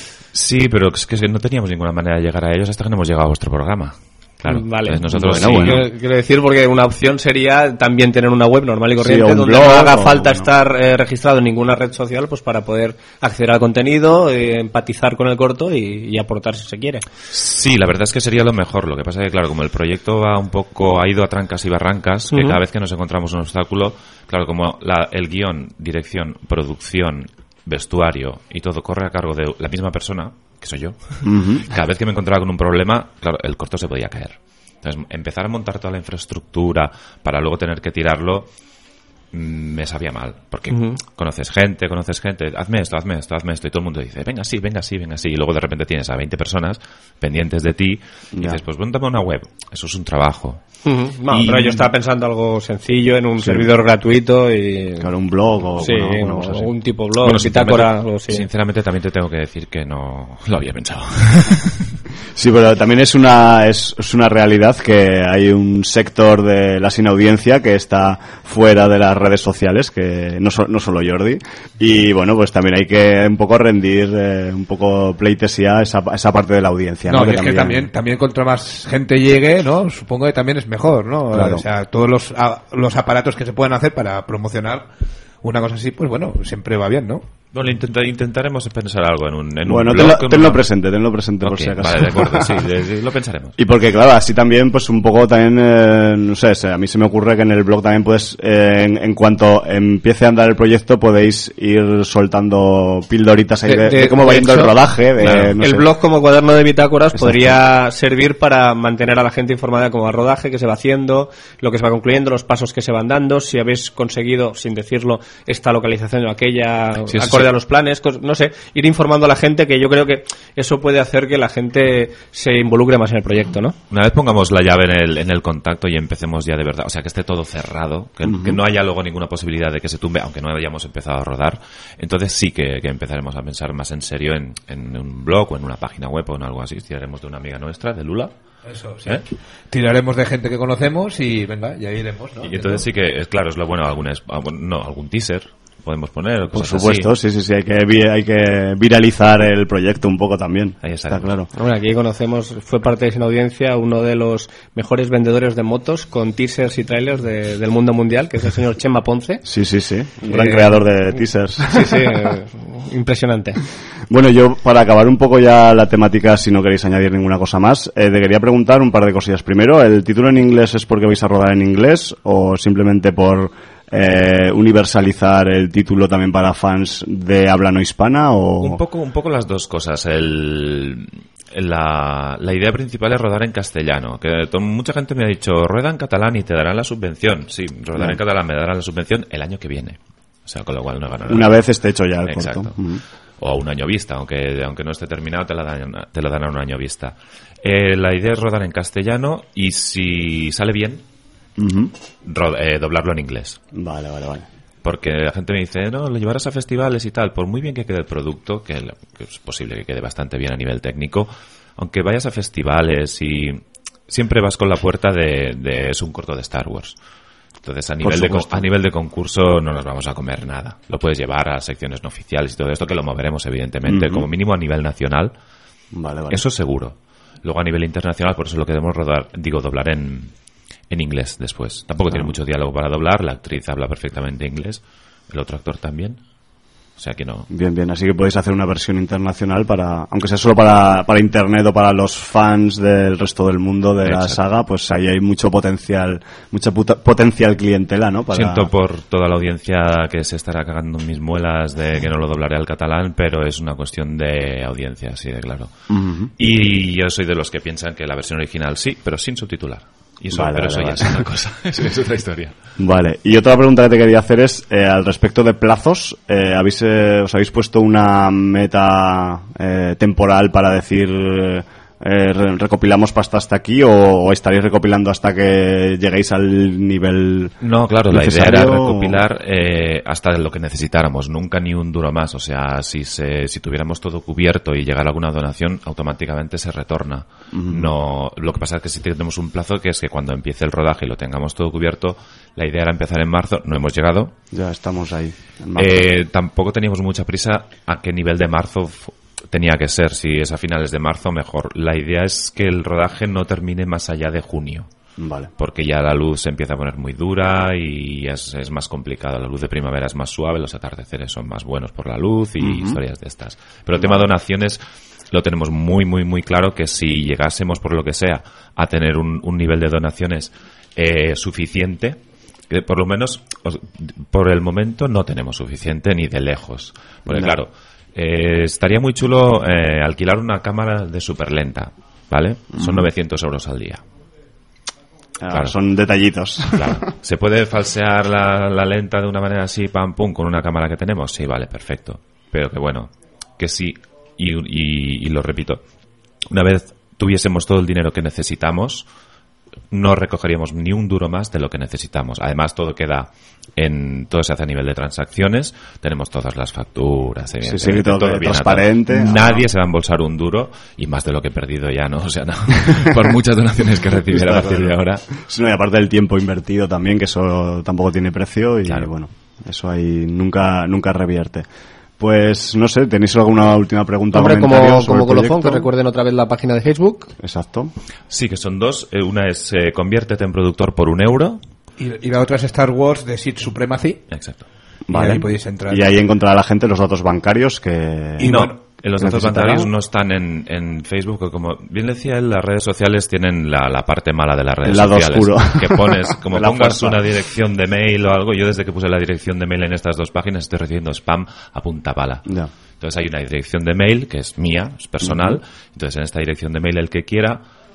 Sí, pero es que no teníamos ninguna manera de llegar a ellos hasta que no hemos llegado a vuestro programa. Claro, vale. Nosotros bueno, sí. bueno. Quiero, quiero decir, porque una opción sería también tener una web normal y corriente sí, donde blog, no haga o, falta bueno. estar eh, registrado en ninguna red social pues para poder acceder al contenido, eh, empatizar con el corto y, y aportar si se quiere. Sí, la verdad es que sería lo mejor. Lo que pasa es que, claro, como el proyecto va un poco, ha ido a trancas y barrancas, uh-huh. que cada vez que nos encontramos un obstáculo, claro, como la, el guión, dirección, producción, vestuario y todo corre a cargo de la misma persona, que soy yo, uh-huh. cada vez que me encontraba con un problema, claro, el corto se podía caer. Entonces, empezar a montar toda la infraestructura para luego tener que tirarlo me sabía mal, porque uh-huh. conoces gente, conoces gente, hazme esto, hazme esto, hazme esto, y todo el mundo dice, venga sí, venga sí, venga sí, y luego de repente tienes a veinte personas pendientes de ti, y yeah. dices, pues montame una web, eso es un trabajo. Uh-huh. No, y... pero yo estaba pensando algo sencillo, en un sí. servidor gratuito y... Claro, un blog o sí, bueno, o un tipo blog, bueno, bitácora, algo así. Sinceramente también te tengo que decir que no lo había pensado. Sí, pero también es una es, es una realidad que hay un sector de la sin audiencia que está fuera de las redes sociales, que no, so, no solo Jordi, y bueno, pues también hay que un poco rendir, eh, un poco pleitesía esa, esa parte de la audiencia. No, ¿no? y que es también... que también, también contra más gente llegue, ¿no? Supongo que también es mejor, ¿no? Claro. O sea, todos los, a, los aparatos que se pueden hacer para promocionar una cosa así, pues bueno, siempre va bien, ¿no? Bueno, intenta, intentaremos pensar algo en un, en bueno, un blog. Bueno, tenlo una... presente, tenlo presente okay, por si acaso. Vale, de acuerdo, sí, de, de, lo pensaremos. Y porque, claro, así también, pues un poco también, eh, no sé, a mí se me ocurre que en el blog también puedes, eh, en, en cuanto empiece a andar el proyecto, podéis ir soltando pildoritas ahí de, de, de, de cómo va yendo el rodaje. De, claro, no el sé. blog como cuaderno de bitácoras Exacto. podría servir para mantener a la gente informada de cómo va el rodaje, qué se va haciendo, lo que se va concluyendo, los pasos que se van dando, si habéis conseguido, sin decirlo, esta localización o aquella, sí, acorde acorde a los planes, no sé, ir informando a la gente, que yo creo que eso puede hacer que la gente se involucre más en el proyecto, ¿no? Una vez pongamos la llave en el, en el contacto y empecemos ya de verdad, o sea, que esté todo cerrado, que, uh-huh. que no haya luego ninguna posibilidad de que se tumbe, aunque no hayamos empezado a rodar, entonces sí que, que empezaremos a pensar más en serio en, en un blog o en una página web o en algo así. Tiraremos de una amiga nuestra, de Lula. Eso, sí. ¿Eh? Tiraremos de gente que conocemos y venga, ya iremos, ¿no? Y entonces sí que, es claro, es lo bueno, algún, no, algún teaser podemos poner. Por supuesto, así. sí, sí, sí, hay que, hay que viralizar el proyecto un poco también. Ahí está, está claro. Bueno, aquí conocemos, fue parte de Sin Audiencia, uno de los mejores vendedores de motos con teasers y trailers de, del mundo mundial, que es el señor Chema Ponce. Sí, sí, sí, un gran eh, creador de teasers. Sí, sí, eh, impresionante. Bueno, yo, para acabar un poco ya la temática, si no queréis añadir ninguna cosa más, eh, te quería preguntar un par de cosillas. Primero, ¿el título en inglés es porque vais a rodar en inglés o simplemente por eh, universalizar el título también para fans de habla no hispana? O... Un poco, un poco las dos cosas. El, la, la idea principal es rodar en castellano. Que to, mucha gente me ha dicho, rueda en catalán y te darán la subvención. Sí, rodar no. en catalán me darán la subvención el año que viene. O sea, con lo cual no gano nada. Una vez esté hecho ya el Exacto. corto. Uh-huh. O a un año vista, aunque aunque no esté terminado te, la dan, te lo dan a un año vista. Eh, la idea es rodar en castellano y si sale bien, uh-huh. ro- eh, doblarlo en inglés. Vale, vale, vale. Porque la gente me dice, no, lo llevarás a festivales y tal. Por muy bien que quede el producto, que, que es posible que quede bastante bien a nivel técnico, aunque vayas a festivales y siempre vas con la puerta de, de es un corto de Star Wars. Entonces, a nivel, de, a nivel de concurso no nos vamos a comer nada. Lo puedes llevar a secciones no oficiales y todo esto, que lo moveremos, evidentemente, uh-huh. como mínimo a nivel nacional. Vale, vale. Eso seguro. Luego, a nivel internacional, por eso lo queremos rodar, digo, doblar en, en inglés después. Tampoco claro. tiene mucho diálogo para doblar. La actriz habla perfectamente inglés. El otro actor también. O sea que no. Bien, bien. Así que podéis hacer una versión internacional para, aunque sea solo para, para internet o para los fans del resto del mundo de Exacto. la saga, pues ahí hay mucho potencial, mucha puta, potencial clientela, ¿no? Para... Siento por toda la audiencia que se estará cagando en mis muelas de que no lo doblaré al catalán, pero es una cuestión de audiencia, así de claro. Uh-huh. Y yo soy de los que piensan que la versión original sí, pero sin subtitular. Y eso, vale, pero vale, eso vale. ya es una cosa, eso es otra historia. Vale, y otra pregunta que te quería hacer es, eh, al respecto de plazos, eh, ¿habéis, eh, ¿os habéis puesto una meta eh, temporal para decir eh, recopilamos pasta hasta aquí o, o estaréis recopilando hasta que lleguéis al nivel No, claro, la idea era recopilar eh, hasta lo que necesitáramos, nunca ni un duro más. O sea, si se, si tuviéramos todo cubierto y llegara alguna donación, automáticamente se retorna. Uh-huh. No, lo que pasa es que si tenemos un plazo, que es que cuando empiece el rodaje y lo tengamos todo cubierto, la idea era empezar en marzo, no hemos llegado. Ya estamos ahí. Eh, tampoco teníamos mucha prisa a qué nivel de marzo tenía que ser. Si es a finales de marzo, mejor. La idea es que el rodaje no termine más allá de junio. Vale. Porque ya la luz se empieza a poner muy dura y es, es más complicado. La luz de primavera es más suave, los atardeceres son más buenos por la luz y uh-huh. historias de estas. Pero el tema de donaciones lo tenemos muy, muy, muy claro, que si llegásemos, por lo que sea, a tener un, un nivel de donaciones eh, suficiente, que por lo menos por el momento no tenemos suficiente ni de lejos. Porque no. claro, eh, estaría muy chulo eh, alquilar una cámara de súper lenta, ¿vale? Uh-huh. Son novecientos euros al día. Claro, claro. Son detallitos. Claro. ¿Se puede falsear la, la lenta de una manera así, pam, pum, con una cámara que tenemos? Sí, vale, perfecto. Pero que bueno, que sí, y, y, y lo repito, una vez tuviésemos todo el dinero que necesitamos, no recogeríamos ni un duro más de lo que necesitamos. Además, todo queda en, todo se hace a nivel de transacciones, tenemos todas las facturas, sí, sí, todo, todo bien transparente. Atado. Nadie ah. se va a embolsar un duro, y más de lo que he perdido ya, ¿no? O sea, no, por muchas donaciones que recibiera a partir de ahora. Sí, no, y aparte del tiempo invertido también, que eso tampoco tiene precio, y claro. bueno, eso ahí nunca, nunca revierte. Pues no sé, ¿tenéis alguna última pregunta? Hombre, como, como colofón, que recuerden otra vez la página de Facebook. Exacto. Sí, que son dos. Una es eh, conviértete en productor por un euro. Y, y la otra es Star Wars The Sith Supremacy. Exacto. Vale. Y ahí podéis entrar. Y ahí encontrará la gente los datos bancarios que... Y no, bueno, los datos bancarios no están en, en Facebook, porque como bien decía él, las redes sociales tienen la, la parte mala de las redes El lado sociales. Oscuro. Que pones, como pongas fuerza. una dirección de mail o algo, yo desde que puse la dirección de mail en estas dos páginas estoy recibiendo spam a punta pala. Ya. Entonces hay una dirección de mail que es mía, es personal. Uh-huh. Entonces en esta dirección de mail el que quiera,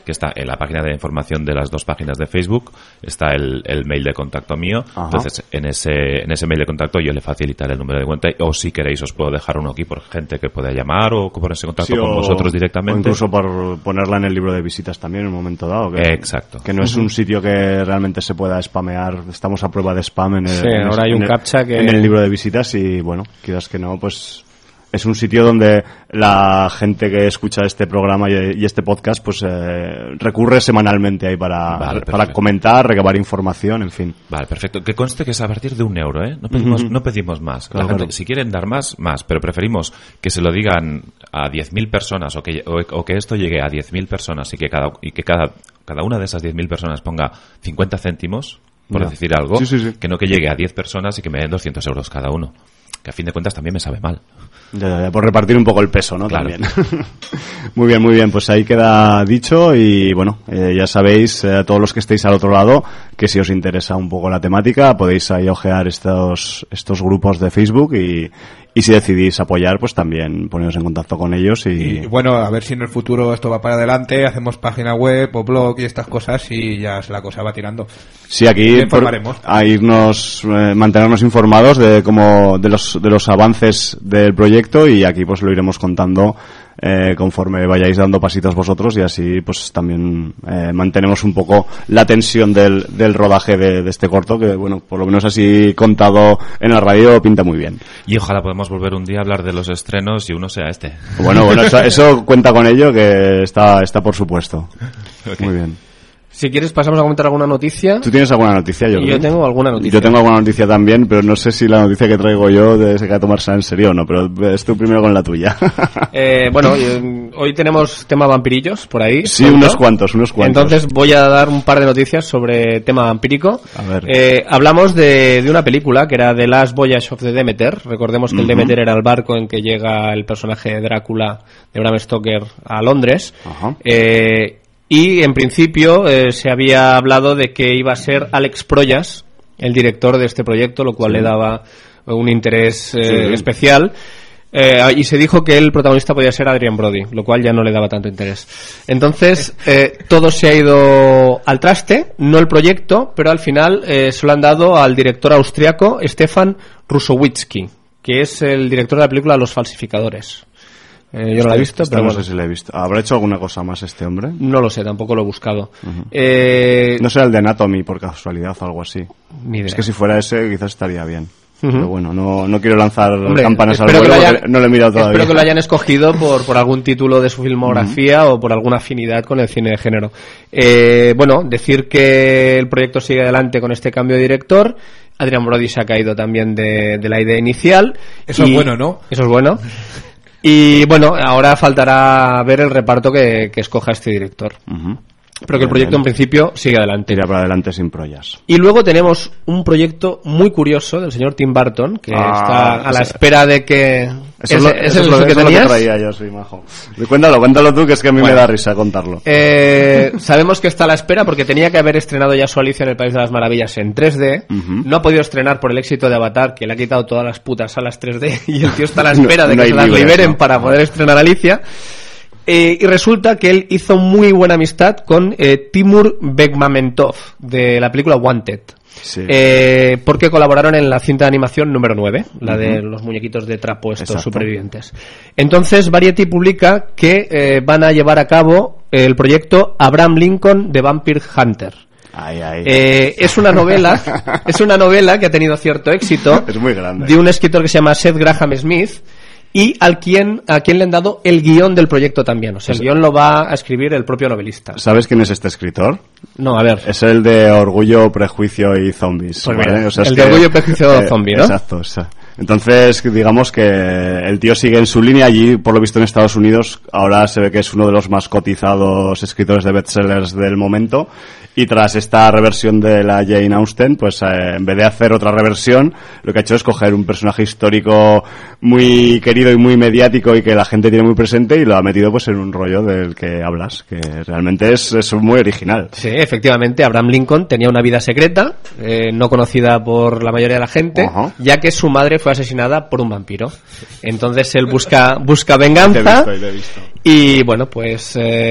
que está en la página de información de las dos páginas de Facebook, está el, el mail de contacto mío. Ajá. Entonces en ese en ese mail de contacto yo le facilitaré el número de cuenta, o si queréis os puedo dejar uno aquí por gente que pueda llamar o ponerse en contacto sí, con o, vosotros directamente. O incluso por ponerla en el libro de visitas también en un momento dado. Que, Exacto. Que no es un sitio que realmente se pueda spamear. Estamos a prueba de spam en el, sí, en ahora el, hay un en captcha el, que... en el libro de visitas y bueno, quizás que no, pues... Es un sitio donde la gente que escucha este programa y, y este podcast pues eh, recurre semanalmente ahí para, vale, para comentar, recabar información, en fin. Vale, perfecto. Que conste que es a partir de un euro, ¿eh? No pedimos, uh-huh. no pedimos más. Claro, la gente, claro. Si quieren dar más, más, pero preferimos que se lo digan a diez mil personas o que, o, o que esto llegue a diez mil personas y que cada, y que cada, cada una de esas diez mil personas ponga cincuenta céntimos, por no. decir algo, sí, sí, sí. que no que llegue a diez personas y que me den doscientos euros cada uno. Que a fin de cuentas también me sabe mal. Ya, ya, ya, por repartir un poco el peso, ¿no? Claro. También. Muy bien, muy bien. Pues ahí queda dicho y bueno, eh, ya sabéis, eh, todos los que estéis al otro lado, que si os interesa un poco la temática, podéis ahí ojear estos, estos grupos de Facebook y, y si decidís apoyar, pues también poneros en contacto con ellos y... y bueno, a ver si en el futuro esto va para adelante, hacemos página web o blog y estas cosas y ya la cosa va tirando. Sí, aquí por, a irnos, eh, mantenernos informados de cómo, de los, de los avances del proyecto y aquí pues lo iremos contando eh, conforme vayáis dando pasitos vosotros y así pues también eh, mantenemos un poco la tensión del, del rodaje de, de este corto que bueno, por lo menos así contado en la radio pinta muy bien. Y ojalá podamos volver un día a hablar de los estrenos y uno sea este. Bueno, bueno, eso, eso cuenta con ello que está, está por supuesto. Okay. Muy bien. Si quieres pasamos a comentar alguna noticia. ¿Tú tienes alguna noticia? Yo, yo tengo alguna noticia. Yo tengo alguna noticia también, pero no sé si la noticia que traigo yo de se que tomarse en serio o no, pero es tú primero con la tuya. Eh, bueno, hoy tenemos tema vampirillos por ahí. Sí, ¿no? unos cuantos, unos cuantos. Entonces voy a dar un par de noticias sobre tema vampírico. A ver. Eh, hablamos de, de una película que era The Last Voyage of the Demeter. Recordemos que uh-huh. el Demeter era el barco en que llega el personaje de Drácula de Bram Stoker a Londres. Uh-huh. Eh, Y en principio eh, se había hablado de que iba a ser Alex Proyas el director de este proyecto, lo cual sí. le daba un interés eh, sí. especial. Eh, y se dijo que el protagonista podía ser Adrian Brody, lo cual ya no le daba tanto interés. Entonces, eh, todo se ha ido al traste, no el proyecto, pero al final eh, se lo han dado al director austriaco Stefan Rusowicki, que es el director de la película Los Falsificadores. Eh, yo no la he visto, esta pero no bueno. sé si la he visto. ¿Habrá hecho alguna cosa más este hombre? No lo sé, tampoco lo he buscado. Uh-huh. Eh... No será el de Anatomy por casualidad o algo así. Ni idea. Es que si fuera ese quizás estaría bien. Uh-huh. Pero bueno, no, no quiero lanzar Hombre, campanas al vuelo porque no lo he mirado todavía. Espero que lo hayan escogido por, por algún título de su filmografía uh-huh. o por alguna afinidad con el cine de género. Eh, bueno, decir que el proyecto sigue adelante con este cambio de director. Adrian Brody se ha caído también de, de la idea inicial. Eso es bueno, ¿no? Eso es bueno. Y bueno, ahora faltará ver el reparto que, que escoja este director. Uh-huh. Pero que el proyecto en principio sigue adelante. Irá para adelante sin prollas. Y luego tenemos un proyecto muy curioso del señor Tim Burton, que ah, está a la espera de que... Eso es lo, ¿Ese, eso es lo, lo que eso tenías? Lo que traía yo, sí, majo. Cuéntalo, cuéntalo tú, que es que a mí bueno, me da risa contarlo. Eh, sabemos que está a la espera porque tenía que haber estrenado ya su Alicia en el País de las Maravillas en tres D. Uh-huh. No ha podido estrenar por el éxito de Avatar, que le ha quitado todas las putas salas tres D, y el tío está a la espera no, de que no se las libres, liberen no. para poder estrenar Alicia. Eh, y resulta que él hizo muy buena amistad con eh, Timur Bekmambetov de la película Wanted. Sí. Eh, porque colaboraron en la cinta de animación número nueve, la uh-huh. de los muñequitos de trapo estos Exacto. supervivientes. Entonces Variety publica que eh, van a llevar a cabo el proyecto Abraham Lincoln de Vampire Hunter. Ay, ay. Eh, es una novela, es una novela que ha tenido cierto éxito. Es muy grande. De un escritor que se llama Seth Graham Smith. Y al quien, a quien le han dado el guión del proyecto también. O sea, el guión lo va a escribir el propio novelista. ¿Sabes quién es este escritor? No, a ver. Es el de Orgullo, Prejuicio y Zombies. Pues ¿vale? mira, o sea, el es de que, Orgullo, Prejuicio y eh, Zombies, ¿no? Exacto, exacto. Entonces, digamos que el tío sigue en su línea allí, por lo visto en Estados Unidos. Ahora se ve que es uno de los más cotizados escritores de bestsellers del momento. Y tras esta reversión de la Jane Austen, pues eh, en vez de hacer otra reversión, lo que ha hecho es coger un personaje histórico muy querido y muy mediático y que la gente tiene muy presente y lo ha metido pues en un rollo del que hablas, que realmente es, es muy original. Sí, efectivamente, Abraham Lincoln tenía una vida secreta, eh, no conocida por la mayoría de la gente, uh-huh. ya que su madre fue asesinada por un vampiro. Entonces él busca busca venganza. Te he visto, te he visto. Y bueno, pues... Eh,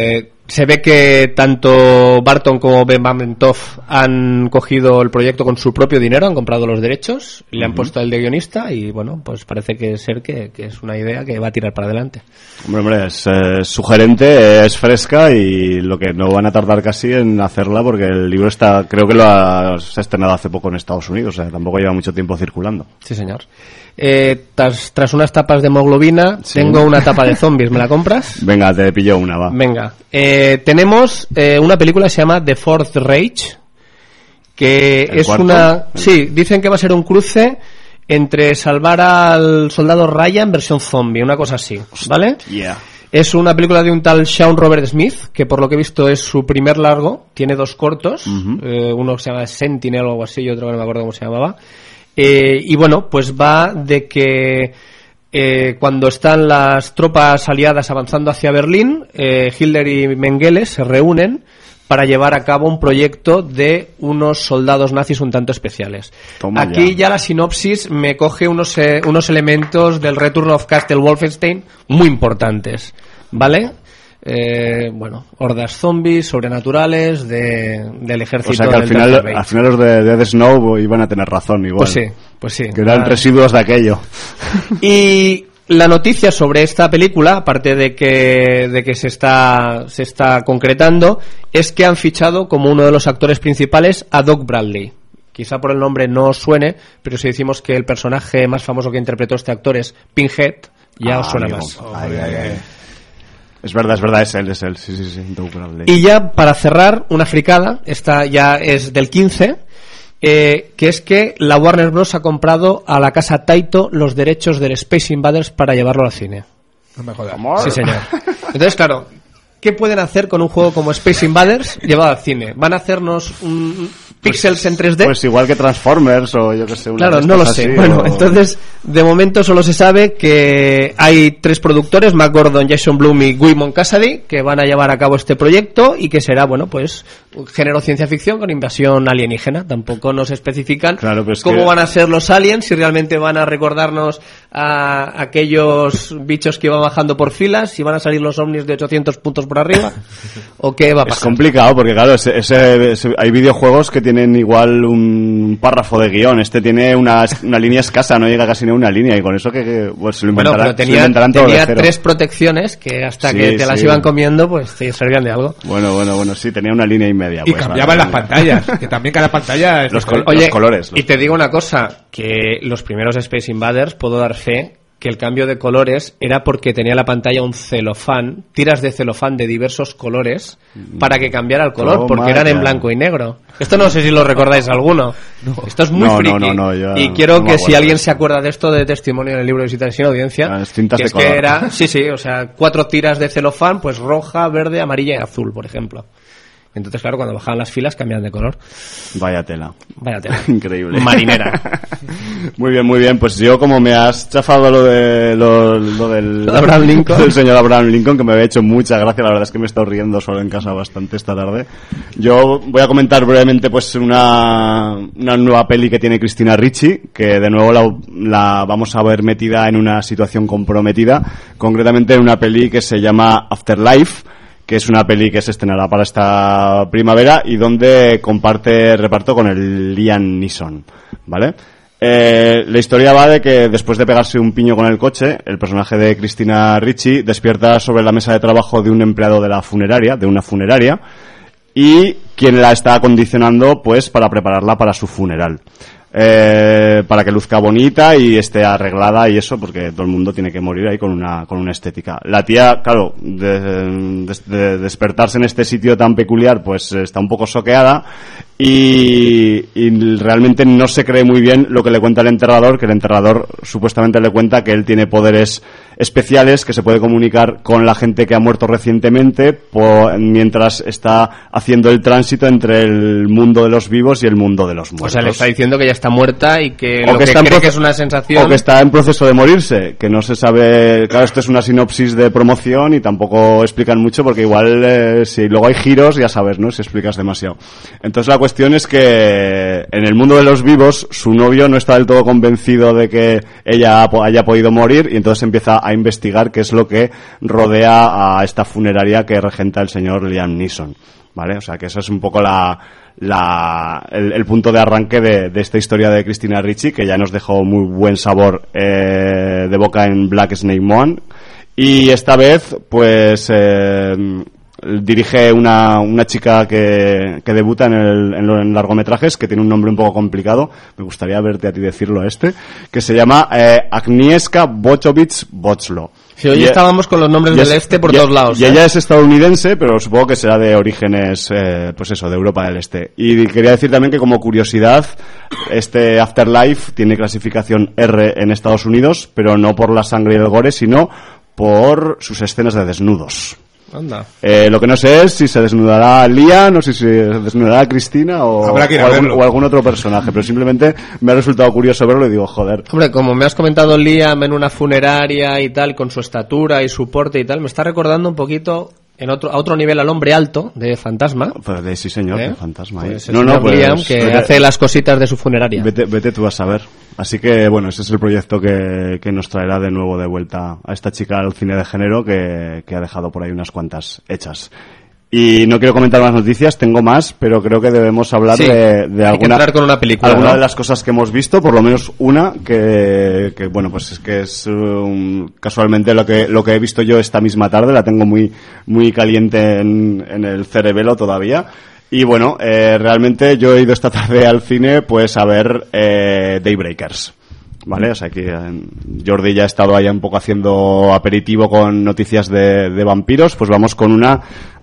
se ve que tanto Barton como Ben Mamentov han cogido el proyecto con su propio dinero, han comprado los derechos, le han uh-huh. puesto el de guionista y bueno, pues parece que ser que, que es una idea que va a tirar para adelante. Hombre, hombre, es eh, sugerente, es fresca y lo que no van a tardar casi en hacerla porque el libro está, creo que lo ha, se ha estrenado hace poco en Estados Unidos, o sea, tampoco lleva mucho tiempo circulando. Sí, señor. Eh, tras, tras unas tapas de hemoglobina, sí. tengo una tapa de zombies, ¿me la compras? Venga, te pillo una, va. Venga. Eh, tenemos eh, una película que se llama The Fourth Reich, que es cuarto? una... Sí, dicen que va a ser un cruce entre salvar al soldado Ryan versión zombie, una cosa así, ¿vale? Yeah. Es una película de un tal Sean Robert Smith, que por lo que he visto es su primer largo, tiene dos cortos, uh-huh. eh, uno que se llama Sentinel o algo así y otro que no me acuerdo cómo se llamaba. Eh, y bueno, pues va de que eh, cuando están las tropas aliadas avanzando hacia Berlín, eh, Hitler y Mengele se reúnen para llevar a cabo un proyecto de unos soldados nazis un tanto especiales. Toma Aquí ya. ya la sinopsis me coge unos, eh, unos elementos del Return of Castle Wolfenstein muy importantes, ¿vale? Eh, bueno, hordas zombies, sobrenaturales, de, del ejército. O sea que al final, al final los de Dead Snow iban a tener razón igual. Pues sí, pues sí. Que eran ah. residuos de aquello. Y la noticia sobre esta película, aparte de que, de que se está, se está concretando, es que han fichado como uno de los actores principales a Doc Bradley. Quizá por el nombre no os suene, pero si decimos que el personaje más famoso que interpretó este actor es Pinhead, ya ah, os suena amigo. más. Ay, ay, ay. Es verdad, es verdad, es él, es él, sí, sí, sí. Y ya para cerrar, una fricada, esta ya es del quince, eh, que es que la Warner Bros. Ha comprado a la casa Taito los derechos del Space Invaders para llevarlo al cine. No me jodas. Sí, señor. Entonces, claro, ¿qué pueden hacer con un juego como Space Invaders llevado al cine? ¿Van a hacernos un píxeles en tres D? Pues igual que Transformers o yo que sé. Una claro, no lo sé. Bueno, o... entonces, de momento solo se sabe que hay tres productores, Matt Gordon, Jason Blum y Guy Cassidy, que van a llevar a cabo este proyecto y que será, bueno, pues un género ciencia ficción con invasión alienígena. Tampoco nos especifican claro, pues cómo que... van a ser los aliens, si realmente van a recordarnos a aquellos bichos que iban bajando por filas, si van a salir los ovnis de ochocientos puntos por arriba o qué va a pasar. Es complicado porque claro, ese, ese, ese, hay videojuegos que tienen igual un párrafo de guión, este tiene una, una línea escasa, no llega casi ni a una línea y con eso que, que pues, se lo inventarán, bueno, pero tenía, se lo inventarán todo tenía de cero. Tres protecciones que hasta sí, que te las sí. iban comiendo pues te servían de algo. Bueno, bueno, bueno, sí, tenía una línea y media. Y pues, cambiaban vale, las pantallas, que también cada pantalla es los, col- Oye, los colores. Los y te digo una cosa, que los primeros Space Invaders puedo dar fe que el cambio de colores era porque tenía la pantalla un celofán, tiras de celofán de diversos colores para que cambiara el color, oh, porque eran en blanco y negro. Esto no sé si lo recordáis alguno. No. Esto es muy no, friki. No, no, no, y quiero no que si alguien se acuerda de esto de testimonio en el libro de visitas sin audiencia, las cintas que de es color. que era, sí, sí, o sea, cuatro tiras de celofán, pues roja, verde, amarilla y azul, por ejemplo. Entonces, claro, cuando bajaban las filas cambiaban de color. Vaya tela. Vaya tela. Increíble. Marinera. Muy bien, muy bien. Pues yo, como me has chafado lo de lo, lo del Abraham Lincoln, del señor Abraham Lincoln, que me había hecho mucha gracia, la verdad es que me he estado riendo solo en casa bastante esta tarde. Yo voy a comentar brevemente pues una, una nueva peli que tiene Christina Ricci, que de nuevo la, la vamos a ver metida en una situación comprometida, concretamente en una peli que se llama Afterlife, que es una peli que se estrenará para esta primavera y donde comparte reparto con el Liam Neeson, ¿vale? Eh, la historia va de que después de pegarse un piño con el coche, el personaje de Christina Ricci despierta sobre la mesa de trabajo de un empleado de la funeraria, de una funeraria, y quien la está acondicionando pues para prepararla para su funeral. Eh, para que luzca bonita y esté arreglada y eso, porque todo el mundo tiene que morir ahí con una con una estética. La tía, claro, de, de, de despertarse en este sitio tan peculiar, pues está un poco soqueada y, y realmente no se cree muy bien lo que le cuenta el enterrador, que el enterrador supuestamente le cuenta que él tiene poderes especiales, que se puede comunicar con la gente que ha muerto recientemente por, mientras está haciendo el tránsito entre el mundo de los vivos y el mundo de los muertos. O sea, le está diciendo que ya está muerta y que o lo que, que está cree proce- que es una sensación... O que está en proceso de morirse, que no se sabe... Claro, esto es una sinopsis de promoción y tampoco explican mucho porque igual eh, si luego hay giros, ya sabes, ¿no? Si explicas demasiado. Entonces la cuestión es que en el mundo de los vivos su novio no está del todo convencido de que ella haya podido morir y entonces empieza a investigar qué es lo que rodea a esta funeraria que regenta el señor Liam Neeson, ¿vale? O sea que eso es un poco la, la el, el punto de arranque de, de esta historia de Christina Ricci, que ya nos dejó muy buen sabor eh, de boca en Black Snake Moan, y esta vez pues eh, dirige una, una chica que, que debuta en, el, en, en largometrajes, que tiene un nombre un poco complicado, me gustaría verte a ti decirlo este, que se llama eh, Agnieszka Bochovich-Boclo. Sí, hoy y estábamos con los nombres del es, este por y, todos lados. Y ¿eh? ella es estadounidense, pero supongo que será de orígenes, eh, pues eso, de Europa del Este. Y quería decir también que como curiosidad, este Afterlife tiene clasificación R en Estados Unidos, pero no por la sangre y el gore, sino por sus escenas de desnudos. Anda. Eh, lo que no sé es si se desnudará Liam o si se desnudará Cristina o, o, algún, o algún otro personaje, pero simplemente me ha resultado curioso verlo y digo, joder. Hombre, como me has comentado Liam en una funeraria y tal, con su estatura y su porte y tal, me está recordando un poquito en otro a otro nivel al hombre alto de Fantasma. Pues de, sí, señor, ¿Eh? de Fantasma. Pues ¿eh? No, no, pues, Liam, que vete, hace las cositas de su funeraria. Vete, vete tú a saber. Así que, bueno, ese es el proyecto que, que nos traerá de nuevo de vuelta a esta chica al cine de género que, que ha dejado por ahí unas cuantas hechas. Y no quiero comentar más noticias, tengo más, pero creo que debemos hablar sí, de, de hay alguna, que entrar con una película, alguna ¿no? de las cosas que hemos visto, por lo menos una que, que bueno, pues es que es um, casualmente lo que lo que he visto yo esta misma tarde, la tengo muy muy caliente en, en el cerebelo todavía. Y bueno, eh, realmente yo he ido esta tarde al cine pues a ver eh, Daybreakers. Vale, o sea que eh, Jordi ya ha estado allá un poco haciendo aperitivo con noticias de, de vampiros, pues vamos con una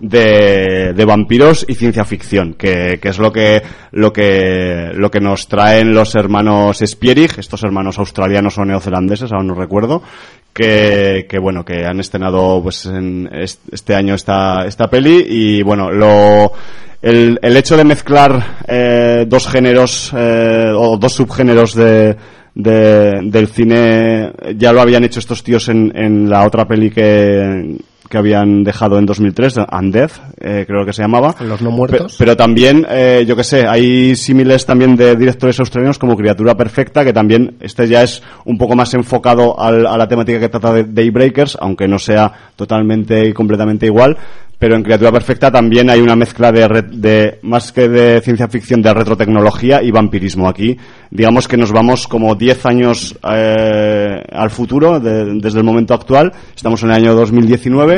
de, de vampiros y ciencia ficción, que, que es lo que, lo que, lo que nos traen los hermanos Spierig, estos hermanos australianos o neozelandeses, aún no recuerdo, que, que bueno, que han estrenado pues en este año esta, esta peli y bueno, lo, el, el hecho de mezclar eh, dos géneros eh, o dos subgéneros de De, del cine, ya lo habían hecho estos tíos en, en la otra peli que, que habían dejado en dos mil tres, Undead, eh, creo que se llamaba. Los no muertos. Pe- pero también, eh, yo que sé, hay símiles también de directores australianos como Criatura Perfecta, que también este ya es un poco más enfocado al, a la temática que trata de Daybreakers, aunque no sea totalmente y completamente igual. Pero en Criatura Perfecta también hay una mezcla de, re- de más que de ciencia ficción, de retrotecnología y vampirismo. Aquí, digamos que nos vamos como diez años eh, al futuro, de, desde el momento actual. Estamos en el año dos mil diecinueve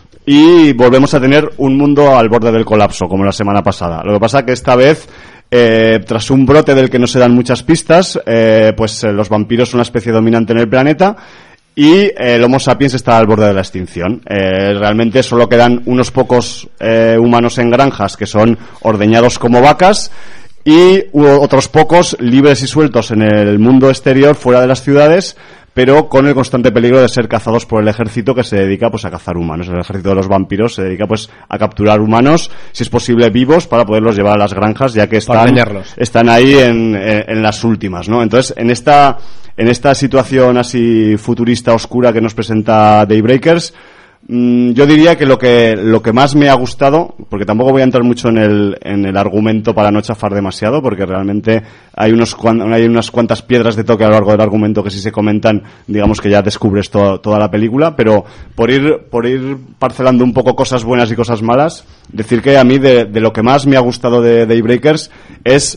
y volvemos a tener un mundo al borde del colapso, como la semana pasada. Lo que pasa que esta vez, eh, tras un brote del que no se dan muchas pistas, eh, pues eh, los vampiros son una especie dominante en el planeta. Y eh, el Homo sapiens está al borde de la extinción. Eh, realmente solo quedan unos pocos eh, humanos en granjas que son ordeñados como vacas y u- otros pocos libres y sueltos en el mundo exterior, fuera de las ciudades, pero con el constante peligro de ser cazados por el ejército que se dedica pues a cazar humanos. El ejército de los vampiros se dedica pues a capturar humanos, si es posible vivos, para poderlos llevar a las granjas, ya que están, están ahí en, en, en las últimas, ¿no? Entonces, en esta en esta situación así futurista oscura que nos presenta Daybreakers, mmm, yo diría que lo que lo que más me ha gustado, porque tampoco voy a entrar mucho en el en el argumento para no chafar demasiado, porque realmente hay unos hay unas cuantas piedras de toque a lo largo del argumento que si se comentan, digamos que ya descubres to, toda la película, pero por ir por ir parcelando un poco cosas buenas y cosas malas, decir que a mí de, de lo que más me ha gustado de Daybreakers es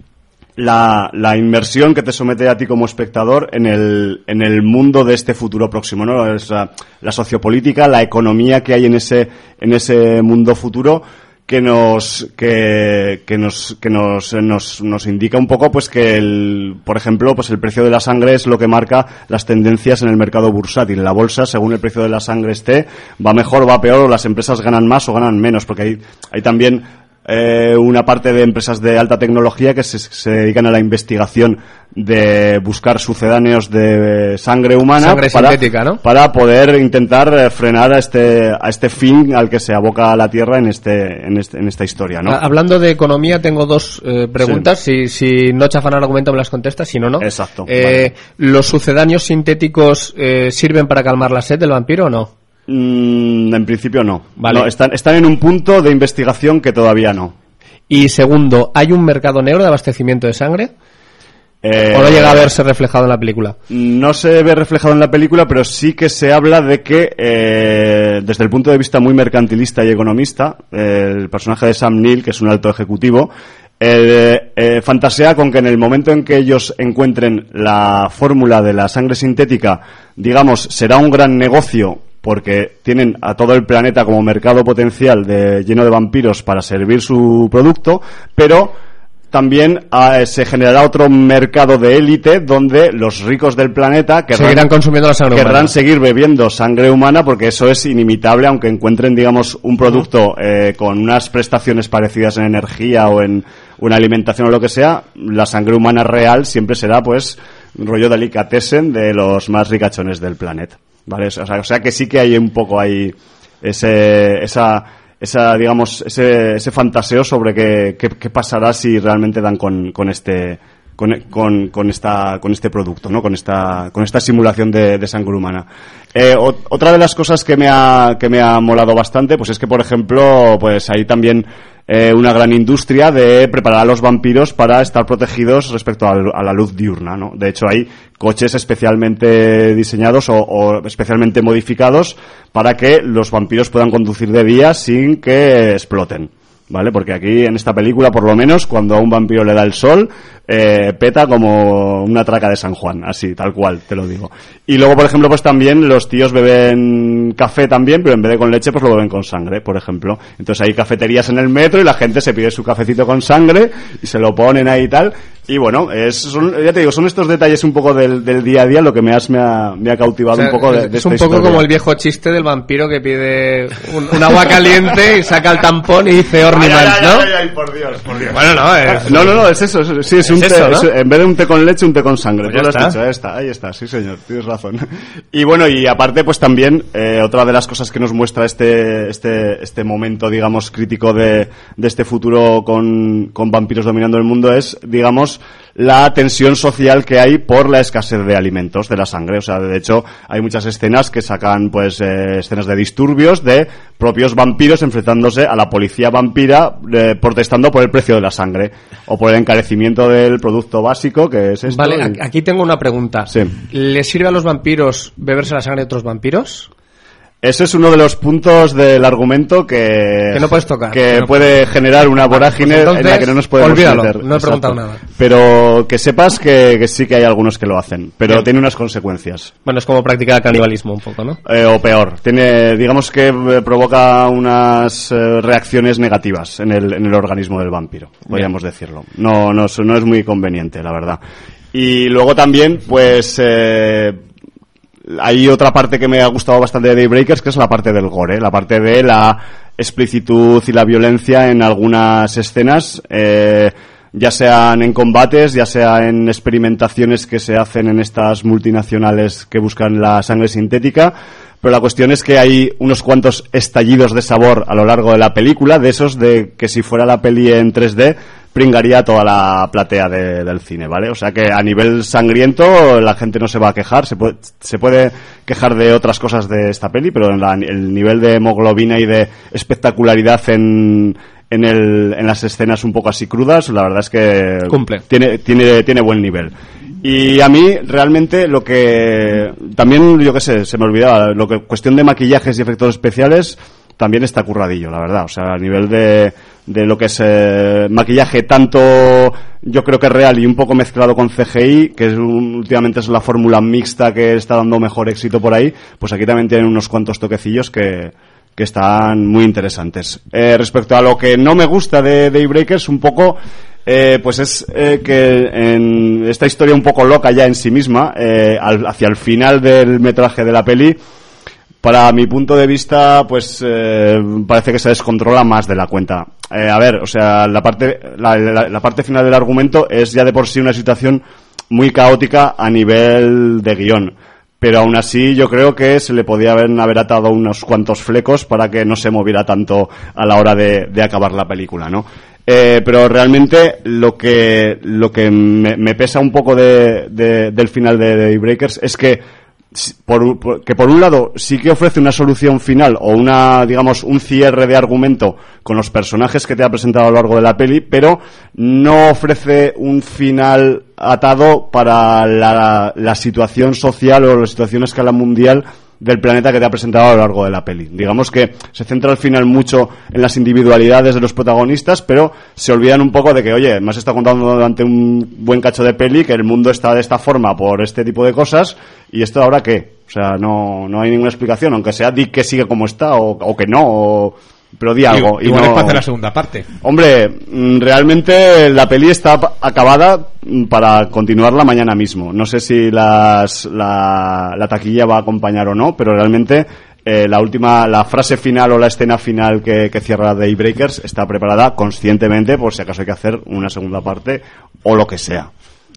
La, la inmersión que te somete a ti como espectador en el, en el mundo de este futuro próximo, ¿no? Es la, la sociopolítica, la economía que hay en ese, en ese mundo futuro que nos, que, que nos, que nos, nos, nos indica un poco, pues que el, por ejemplo, pues el precio de la sangre es lo que marca las tendencias en el mercado bursátil. La bolsa, según el precio de la sangre esté, va mejor, va peor, o las empresas ganan más o ganan menos, porque hay, hay también, Eh, una parte de empresas de alta tecnología que se, se dedican a la investigación de buscar sucedáneos de sangre humana, sangre para, sintética, ¿no? para poder intentar eh, frenar a este a este fin al que se aboca la Tierra en este en, este, en esta historia, ¿no? Hablando de economía, tengo dos eh, preguntas. Sí. Si, si no chafan el argumento me las contestas, si no, no. Exacto. Eh, Vale. ¿Los sucedáneos sintéticos eh, sirven para calmar la sed del vampiro o no? Mm, en principio no. Vale. No, están, están en un punto de investigación que todavía no. Y segundo, ¿hay un mercado negro de abastecimiento de sangre? Eh, ¿O no llega a verse reflejado en la película? No se ve reflejado en la película, pero sí que se habla de que, eh, desde el punto de vista muy mercantilista y economista, eh, el personaje de Sam Neill, que es un alto ejecutivo, eh, eh, fantasea con que en el momento en que ellos encuentren la fórmula de la sangre sintética, digamos, será un gran negocio, porque tienen a todo el planeta como mercado potencial de, lleno de vampiros para servir su producto, pero también eh, se generará otro mercado de élite donde los ricos del planeta querrán, seguirán consumiendo la sangre querrán humana. seguir bebiendo sangre humana, porque eso es inimitable, aunque encuentren, digamos, un producto eh, con unas prestaciones parecidas en energía o en una alimentación o lo que sea. La sangre humana real siempre será, pues, un rollo delicatessen de los más ricachones del planeta, ¿vale? O sea, o sea que sí que hay un poco ahí ese, esa... esa digamos ese ese fantaseo sobre qué, qué, qué pasará si realmente dan con, con este con, con, con esta con este producto, ¿no? Con esta con esta simulación de, de sangre humana. Eh, o, otra de las cosas que me ha que me ha molado bastante, pues es que, por ejemplo, pues hay también eh, una gran industria de preparar a los vampiros para estar protegidos respecto a, a la luz diurna, ¿no? De hecho, hay coches especialmente diseñados o, o especialmente modificados para que los vampiros puedan conducir de día sin que exploten, ¿vale? Porque aquí en esta película, por lo menos, cuando a un vampiro le da el sol, eh, peta como una traca de San Juan, así, tal cual, te lo digo. Y luego, por ejemplo, pues también los tíos beben café también, pero en vez de con leche, pues lo beben con sangre, por ejemplo. Entonces hay cafeterías en el metro y la gente se pide su cafecito con sangre y se lo ponen ahí y tal. Y bueno, es, son, ya te digo, son estos detalles un poco del, del día a día lo que me, has, me, ha, me ha cautivado, o sea, un poco de, de es un esta poco historia. Como el viejo chiste del vampiro que pide un, un agua caliente y saca el tampón y dice Ornimans, ¿no? Ay, ay, ay, por Dios, por Dios. Bueno, no, es... No, no, no, es eso, es, sí, es, es un té, eso, ¿no? es, en vez de un té con leche, un té con sangre. Pues Tú lo has está. dicho, ahí está, ahí está, sí señor, tienes razón. Y bueno, y aparte, pues también, eh, otra de las cosas que nos muestra este, este, este momento, digamos, crítico de, de este futuro con, con vampiros dominando el mundo es, digamos, la tensión social que hay por la escasez de alimentos, de la sangre. O sea, de hecho, hay muchas escenas que sacan, pues, eh, escenas de disturbios de propios vampiros enfrentándose a la policía vampira, eh, protestando por el precio de la sangre o por el encarecimiento del producto básico, que es esto. Vale, y... aquí tengo una pregunta. Sí. ¿Les sirve a los vampiros beberse la sangre de otros vampiros? Ese es uno de los puntos del argumento que, que no puedes tocar. que no puede puedes. generar una vorágine pues en la que no nos podemos olvídalo, meter. no he preguntado Exacto. nada. Pero que sepas que, que sí que hay algunos que lo hacen, pero Bien. tiene unas consecuencias. Bueno, es como practicar canibalismo un poco, ¿no? Eh, o peor, tiene, digamos que eh, provoca unas eh, reacciones negativas en el, en el organismo del vampiro, podríamos decirlo. No, no, es- no es muy conveniente, la verdad. Y luego también, pues, eh, hay otra parte que me ha gustado bastante de Daybreakers, que es la parte del gore, la parte de la explicitud y la violencia en algunas escenas, eh, ya sean en combates, ya sea en experimentaciones que se hacen en estas multinacionales que buscan la sangre sintética. Pero la cuestión es que hay unos cuantos estallidos de sabor a lo largo de la película, de esos de que si fuera la peli en tres D pringaría toda la platea de, del cine, ¿vale? O sea que a nivel sangriento la gente no se va a quejar, se puede, se puede quejar de otras cosas de esta peli, pero en la, el nivel de hemoglobina y de espectacularidad en, en, el, en las escenas un poco así crudas, la verdad es que Cumple. tiene, tiene, tiene buen nivel. Y a mí realmente lo que también, yo qué sé, se me olvidaba, lo que cuestión de maquillajes y efectos especiales también está curradillo, la verdad. O sea, a nivel de, de lo que es eh, maquillaje tanto yo creo que real y un poco mezclado con C G I, que es un, últimamente es la fórmula mixta que está dando mejor éxito por ahí, pues aquí también tienen unos cuantos toquecillos que, que están muy interesantes. Eh, respecto a lo que no me gusta de Daybreakers, un poco... Eh, pues es eh, que en esta historia un poco loca ya en sí misma, eh, al, hacia el final del metraje de la peli, para mi punto de vista, pues eh, parece que se descontrola más de la cuenta. Eh, a ver, o sea, la parte, la, la, la parte final del argumento es ya de por sí una situación muy caótica a nivel de guión. Pero aún así yo creo que se le podía haber, haber atado unos cuantos flecos para que no se moviera tanto a la hora de, de acabar la película, ¿no? Eh, pero realmente lo que lo que me, me pesa un poco de, de, del final de Daybreakers es que Por, por, que por un lado sí que ofrece una solución final o una, digamos, un cierre de argumento con los personajes que te ha presentado a lo largo de la peli, pero no ofrece un final atado para la, la situación social o la situación a escala mundial del planeta que te ha presentado a lo largo de la peli. Digamos que se centra al final mucho en las individualidades de los protagonistas, pero se olvidan un poco de que, oye, me has estado contando durante un buen cacho de peli que el mundo está de esta forma por este tipo de cosas, y esto ahora qué. O sea, no, no hay ninguna explicación, aunque sea di que sigue como está o, o que no, o... pero di algo. Igual y es no... para hacer la segunda parte. Hombre, realmente la peli está acabada para continuarla mañana mismo. No sé si las, la, la taquilla va a acompañar o no, pero realmente eh, la última, la frase final o la escena final que, que cierra Daybreakers está preparada conscientemente por si acaso hay que hacer una segunda parte o lo que sea.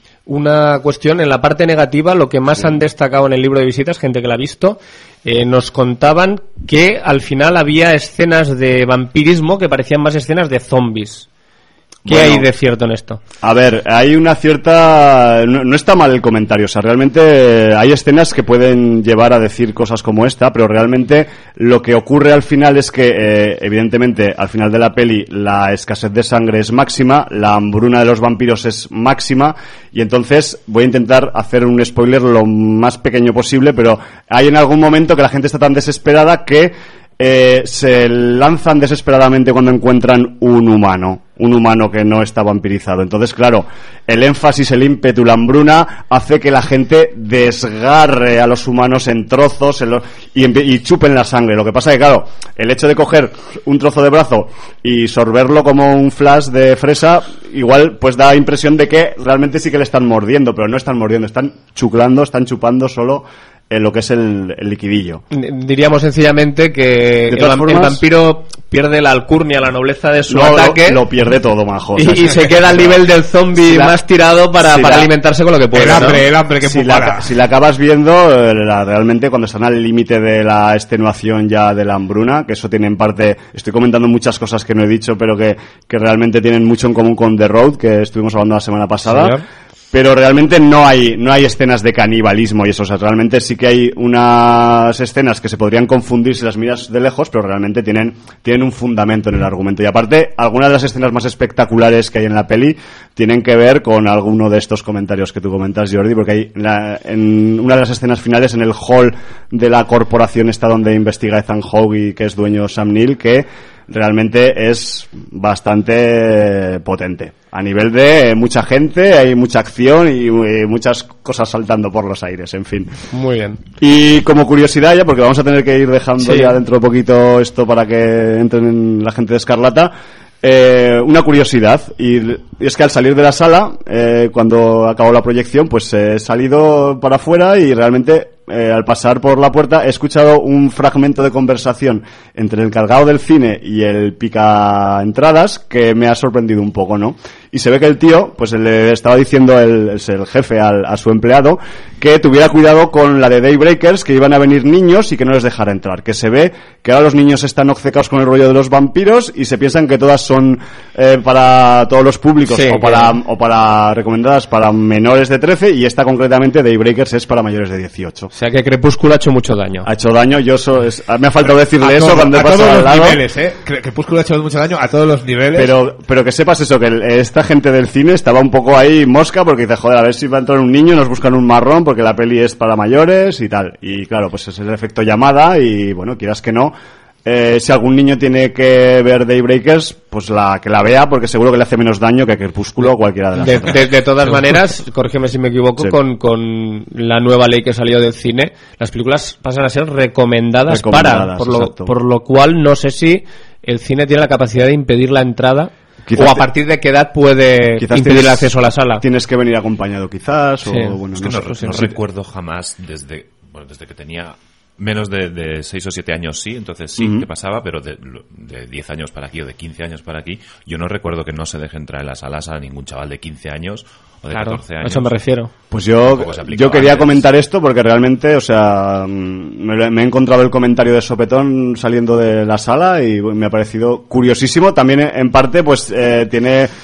Una cuestión, en la parte negativa, lo que más han destacado en el libro de visitas, gente que la ha visto, eh, nos contaban que al final había escenas de vampirismo que parecían más escenas de zombies. ¿Qué bueno, hay de cierto en esto? A ver, hay una cierta... No, no está mal el comentario, o sea, realmente hay escenas que pueden llevar a decir cosas como esta, pero realmente lo que ocurre al final es que, eh, evidentemente, al final de la peli la escasez de sangre es máxima, la hambruna de los vampiros es máxima, y entonces voy a intentar hacer un spoiler lo más pequeño posible, pero hay en algún momento que la gente está tan desesperada que eh, se lanzan desesperadamente cuando encuentran un humano. Un humano que no está vampirizado. Entonces, claro, el énfasis, el ímpetu, la hambruna hace que la gente desgarre a los humanos en trozos en lo, y, y chupen la sangre. Lo que pasa es que, claro, el hecho de coger un trozo de brazo y sorberlo como un flash de fresa, igual pues da impresión de que realmente sí que le están mordiendo, pero no están mordiendo, están chuclando, están chupando solo en lo que es el, el liquidillo. Diríamos sencillamente que el, formas, el vampiro pierde la alcurnia, la nobleza de su no, ataque. Lo, lo pierde todo, majo. Y, o sea, y se queda al nivel del zombie si más tirado para, si para la, alimentarse con lo que puede. El hambre, ¿no? el hambre que si la, si la acabas viendo, la, realmente cuando están al límite de la extenuación ya de la hambruna, que eso tiene en parte, estoy comentando muchas cosas que no he dicho, pero que, que realmente tienen mucho en común con The Road, que estuvimos hablando la semana pasada. ¿Sí? Pero realmente no hay no hay escenas de canibalismo y eso, o sea, realmente sí que hay unas escenas que se podrían confundir si las miras de lejos, pero realmente tienen tienen un fundamento en el argumento. Y aparte, algunas de las escenas más espectaculares que hay en la peli tienen que ver con alguno de estos comentarios que tú comentas, Jordi, porque hay la, en una de las escenas finales en el hall de la corporación esta donde investiga Ethan Hawke y que es dueño Sam Neill, que realmente es bastante potente. A nivel de mucha gente, hay mucha acción y, y muchas cosas saltando por los aires, en fin. Muy bien. Y como curiosidad ya, porque vamos a tener que ir dejando sí. ya dentro de poquito esto para que entren en la gente de Escarlata, eh, una curiosidad, y, y es que al salir de la sala, eh, cuando acabó la proyección, pues eh, he salido para afuera y realmente... Eh, al pasar por la puerta he escuchado un fragmento de conversación entre el encargado del cine y el pica entradas que me ha sorprendido un poco, ¿no? Y se ve que el tío, pues le estaba diciendo el, el jefe al, a su empleado que tuviera cuidado con la de Daybreakers, que iban a venir niños y que no les dejara entrar, que se ve que ahora los niños están obcecados con el rollo de los vampiros y se piensan que todas son eh, para todos los públicos sí, o para que... o para recomendadas para menores de trece, y esta concretamente Daybreakers es para mayores de dieciocho. O sea que Crepúsculo ha hecho mucho daño. Ha hecho daño, yo so, es, me ha faltado decirle a eso todo, cuando he pasado al lado. Niveles, ¿eh? Crepúsculo ha hecho mucho daño a todos los niveles. Pero, pero que sepas eso, que el, esta gente del cine estaba un poco ahí mosca porque dice, joder, a ver si va a entrar un niño, nos buscan un marrón porque la peli es para mayores y tal. Y claro, pues es el efecto llamada y bueno, quieras que no. Eh, si algún niño tiene que ver Daybreakers, pues la que la vea, porque seguro que le hace menos daño que Crepúsculo o cualquiera de las de, otras. De, de todas maneras, corrígeme si me equivoco, sí. con, con la nueva ley que salió del cine, las películas pasan a ser recomendadas, recomendadas para, por lo, por lo cual no sé si el cine tiene la capacidad de impedir la entrada. Quizás o a partir de qué edad puede impedir tienes, el acceso a la sala. Tienes que venir acompañado quizás, sí. o bueno, es no, que no, sé, no no recuerdo jamás desde, bueno, desde que tenía menos de, de seis o siete años sí, entonces sí, uh-huh. que pasaba, pero de, de diez años para aquí o de quince años para aquí, yo no recuerdo que no se deje entrar en las salas a ningún chaval de quince años o de claro, catorce años. A eso me refiero. Pues yo, yo quería antes. comentar esto porque realmente, o sea, me, me he encontrado el comentario de sopetón saliendo de la sala y me ha parecido curiosísimo. También en parte, pues, eh, tiene...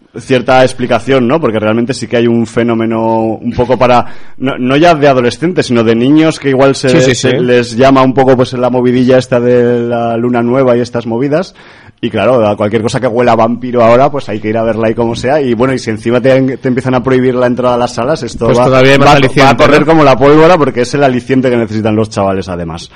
cierta explicación, ¿no? Porque realmente sí que hay un fenómeno un poco para, no, no ya de adolescentes, sino de niños que igual se, sí, sí, se sí. les llama un poco pues la movidilla esta de la luna nueva y estas movidas. Y claro, a cualquier cosa que huela a vampiro ahora, pues hay que ir a verla y como sea. Y bueno, y si encima te, te empiezan a prohibir la entrada a las salas, esto pues va, todavía hay más va, aliciente, va a correr, ¿no?, como la pólvora, porque es el aliciente que necesitan los chavales además.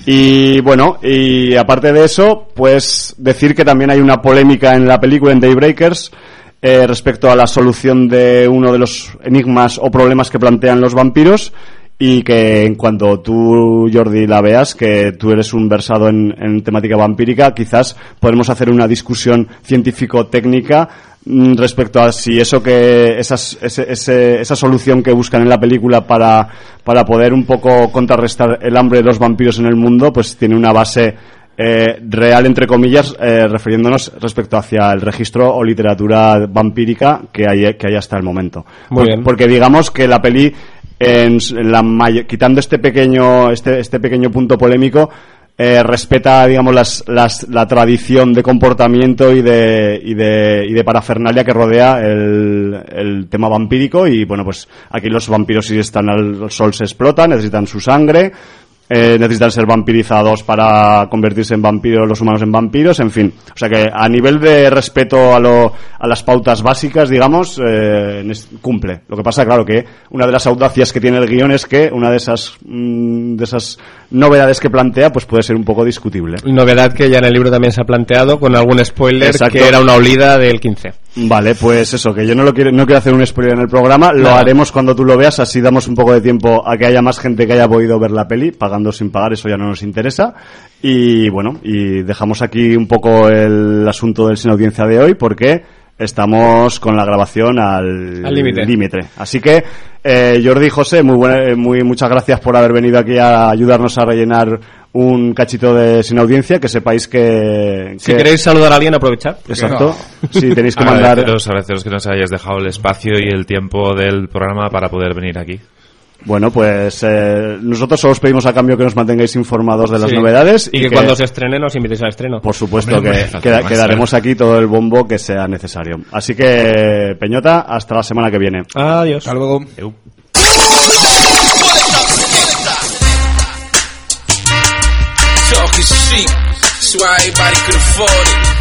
Y bueno, y aparte de eso, pues decir que también hay una polémica en la película, en Daybreakers, eh, respecto a la solución de uno de los enigmas o problemas que plantean los vampiros, y que en cuanto tú, Jordi, la veas, que tú eres un versado en, en temática vampírica, quizás podemos hacer una discusión científico-técnica respecto a si eso que esas, ese, ese, esa solución que buscan en la película para, para poder un poco contrarrestar el hambre de los vampiros en el mundo, pues tiene una base eh, real, entre comillas, eh, refiriéndonos respecto hacia el registro o literatura vampírica que hay, que hay hasta el momento. Muy Por, bien. Porque digamos que la peli, en, en la may- quitando este pequeño este, este pequeño punto polémico, Eh, respeta, digamos, las, las, la tradición de comportamiento y de, y de, y de parafernalia que rodea el, el tema vampírico. Y bueno, pues aquí los vampiros, si están al sol, se explotan, necesitan su sangre, eh, necesitan ser vampirizados para convertirse en vampiros, los humanos en vampiros, en fin. O sea que a nivel de respeto a, lo, a las pautas básicas, digamos, eh, cumple. Lo que pasa, claro, que una de las audacias que tiene el guión es que una de esas, mmm, de esas novedades que plantea, pues puede ser un poco discutible. Novedad que ya en el libro también se ha planteado con algún spoiler. Exacto. Que era una olida del quince. Vale, pues eso, que yo no lo quiero, no quiero hacer un spoiler en el programa, lo Nada. haremos cuando tú lo veas, así damos un poco de tiempo a que haya más gente que haya podido ver la peli, pagando sin pagar, eso ya no nos interesa. Y bueno, y dejamos aquí un poco el asunto del sin audiencia de hoy, porque estamos con la grabación al Al límite. límite. Así que, eh, Jordi y José, muy, buena, muy muchas gracias por haber venido aquí a ayudarnos a rellenar un cachito de sin audiencia, que sepáis que... Si que... queréis saludar a alguien, aprovechar. Exacto. No. Sí, tenéis que mandar... Agradeceros, agradeceros que nos hayáis dejado el espacio y el tiempo del programa para poder venir aquí. Bueno, pues eh, nosotros solo os pedimos a cambio que nos mantengáis informados de las Sí. novedades. Y, y que, que cuando se estrene nos invitéis al estreno. Por supuesto. Hombre, que, hombre, que, falta que daremos aquí todo el bombo que sea necesario. Así que, Peñota, hasta la semana que viene. Adiós. Hasta luego. Eu. Talking shit, so everybody could afford it.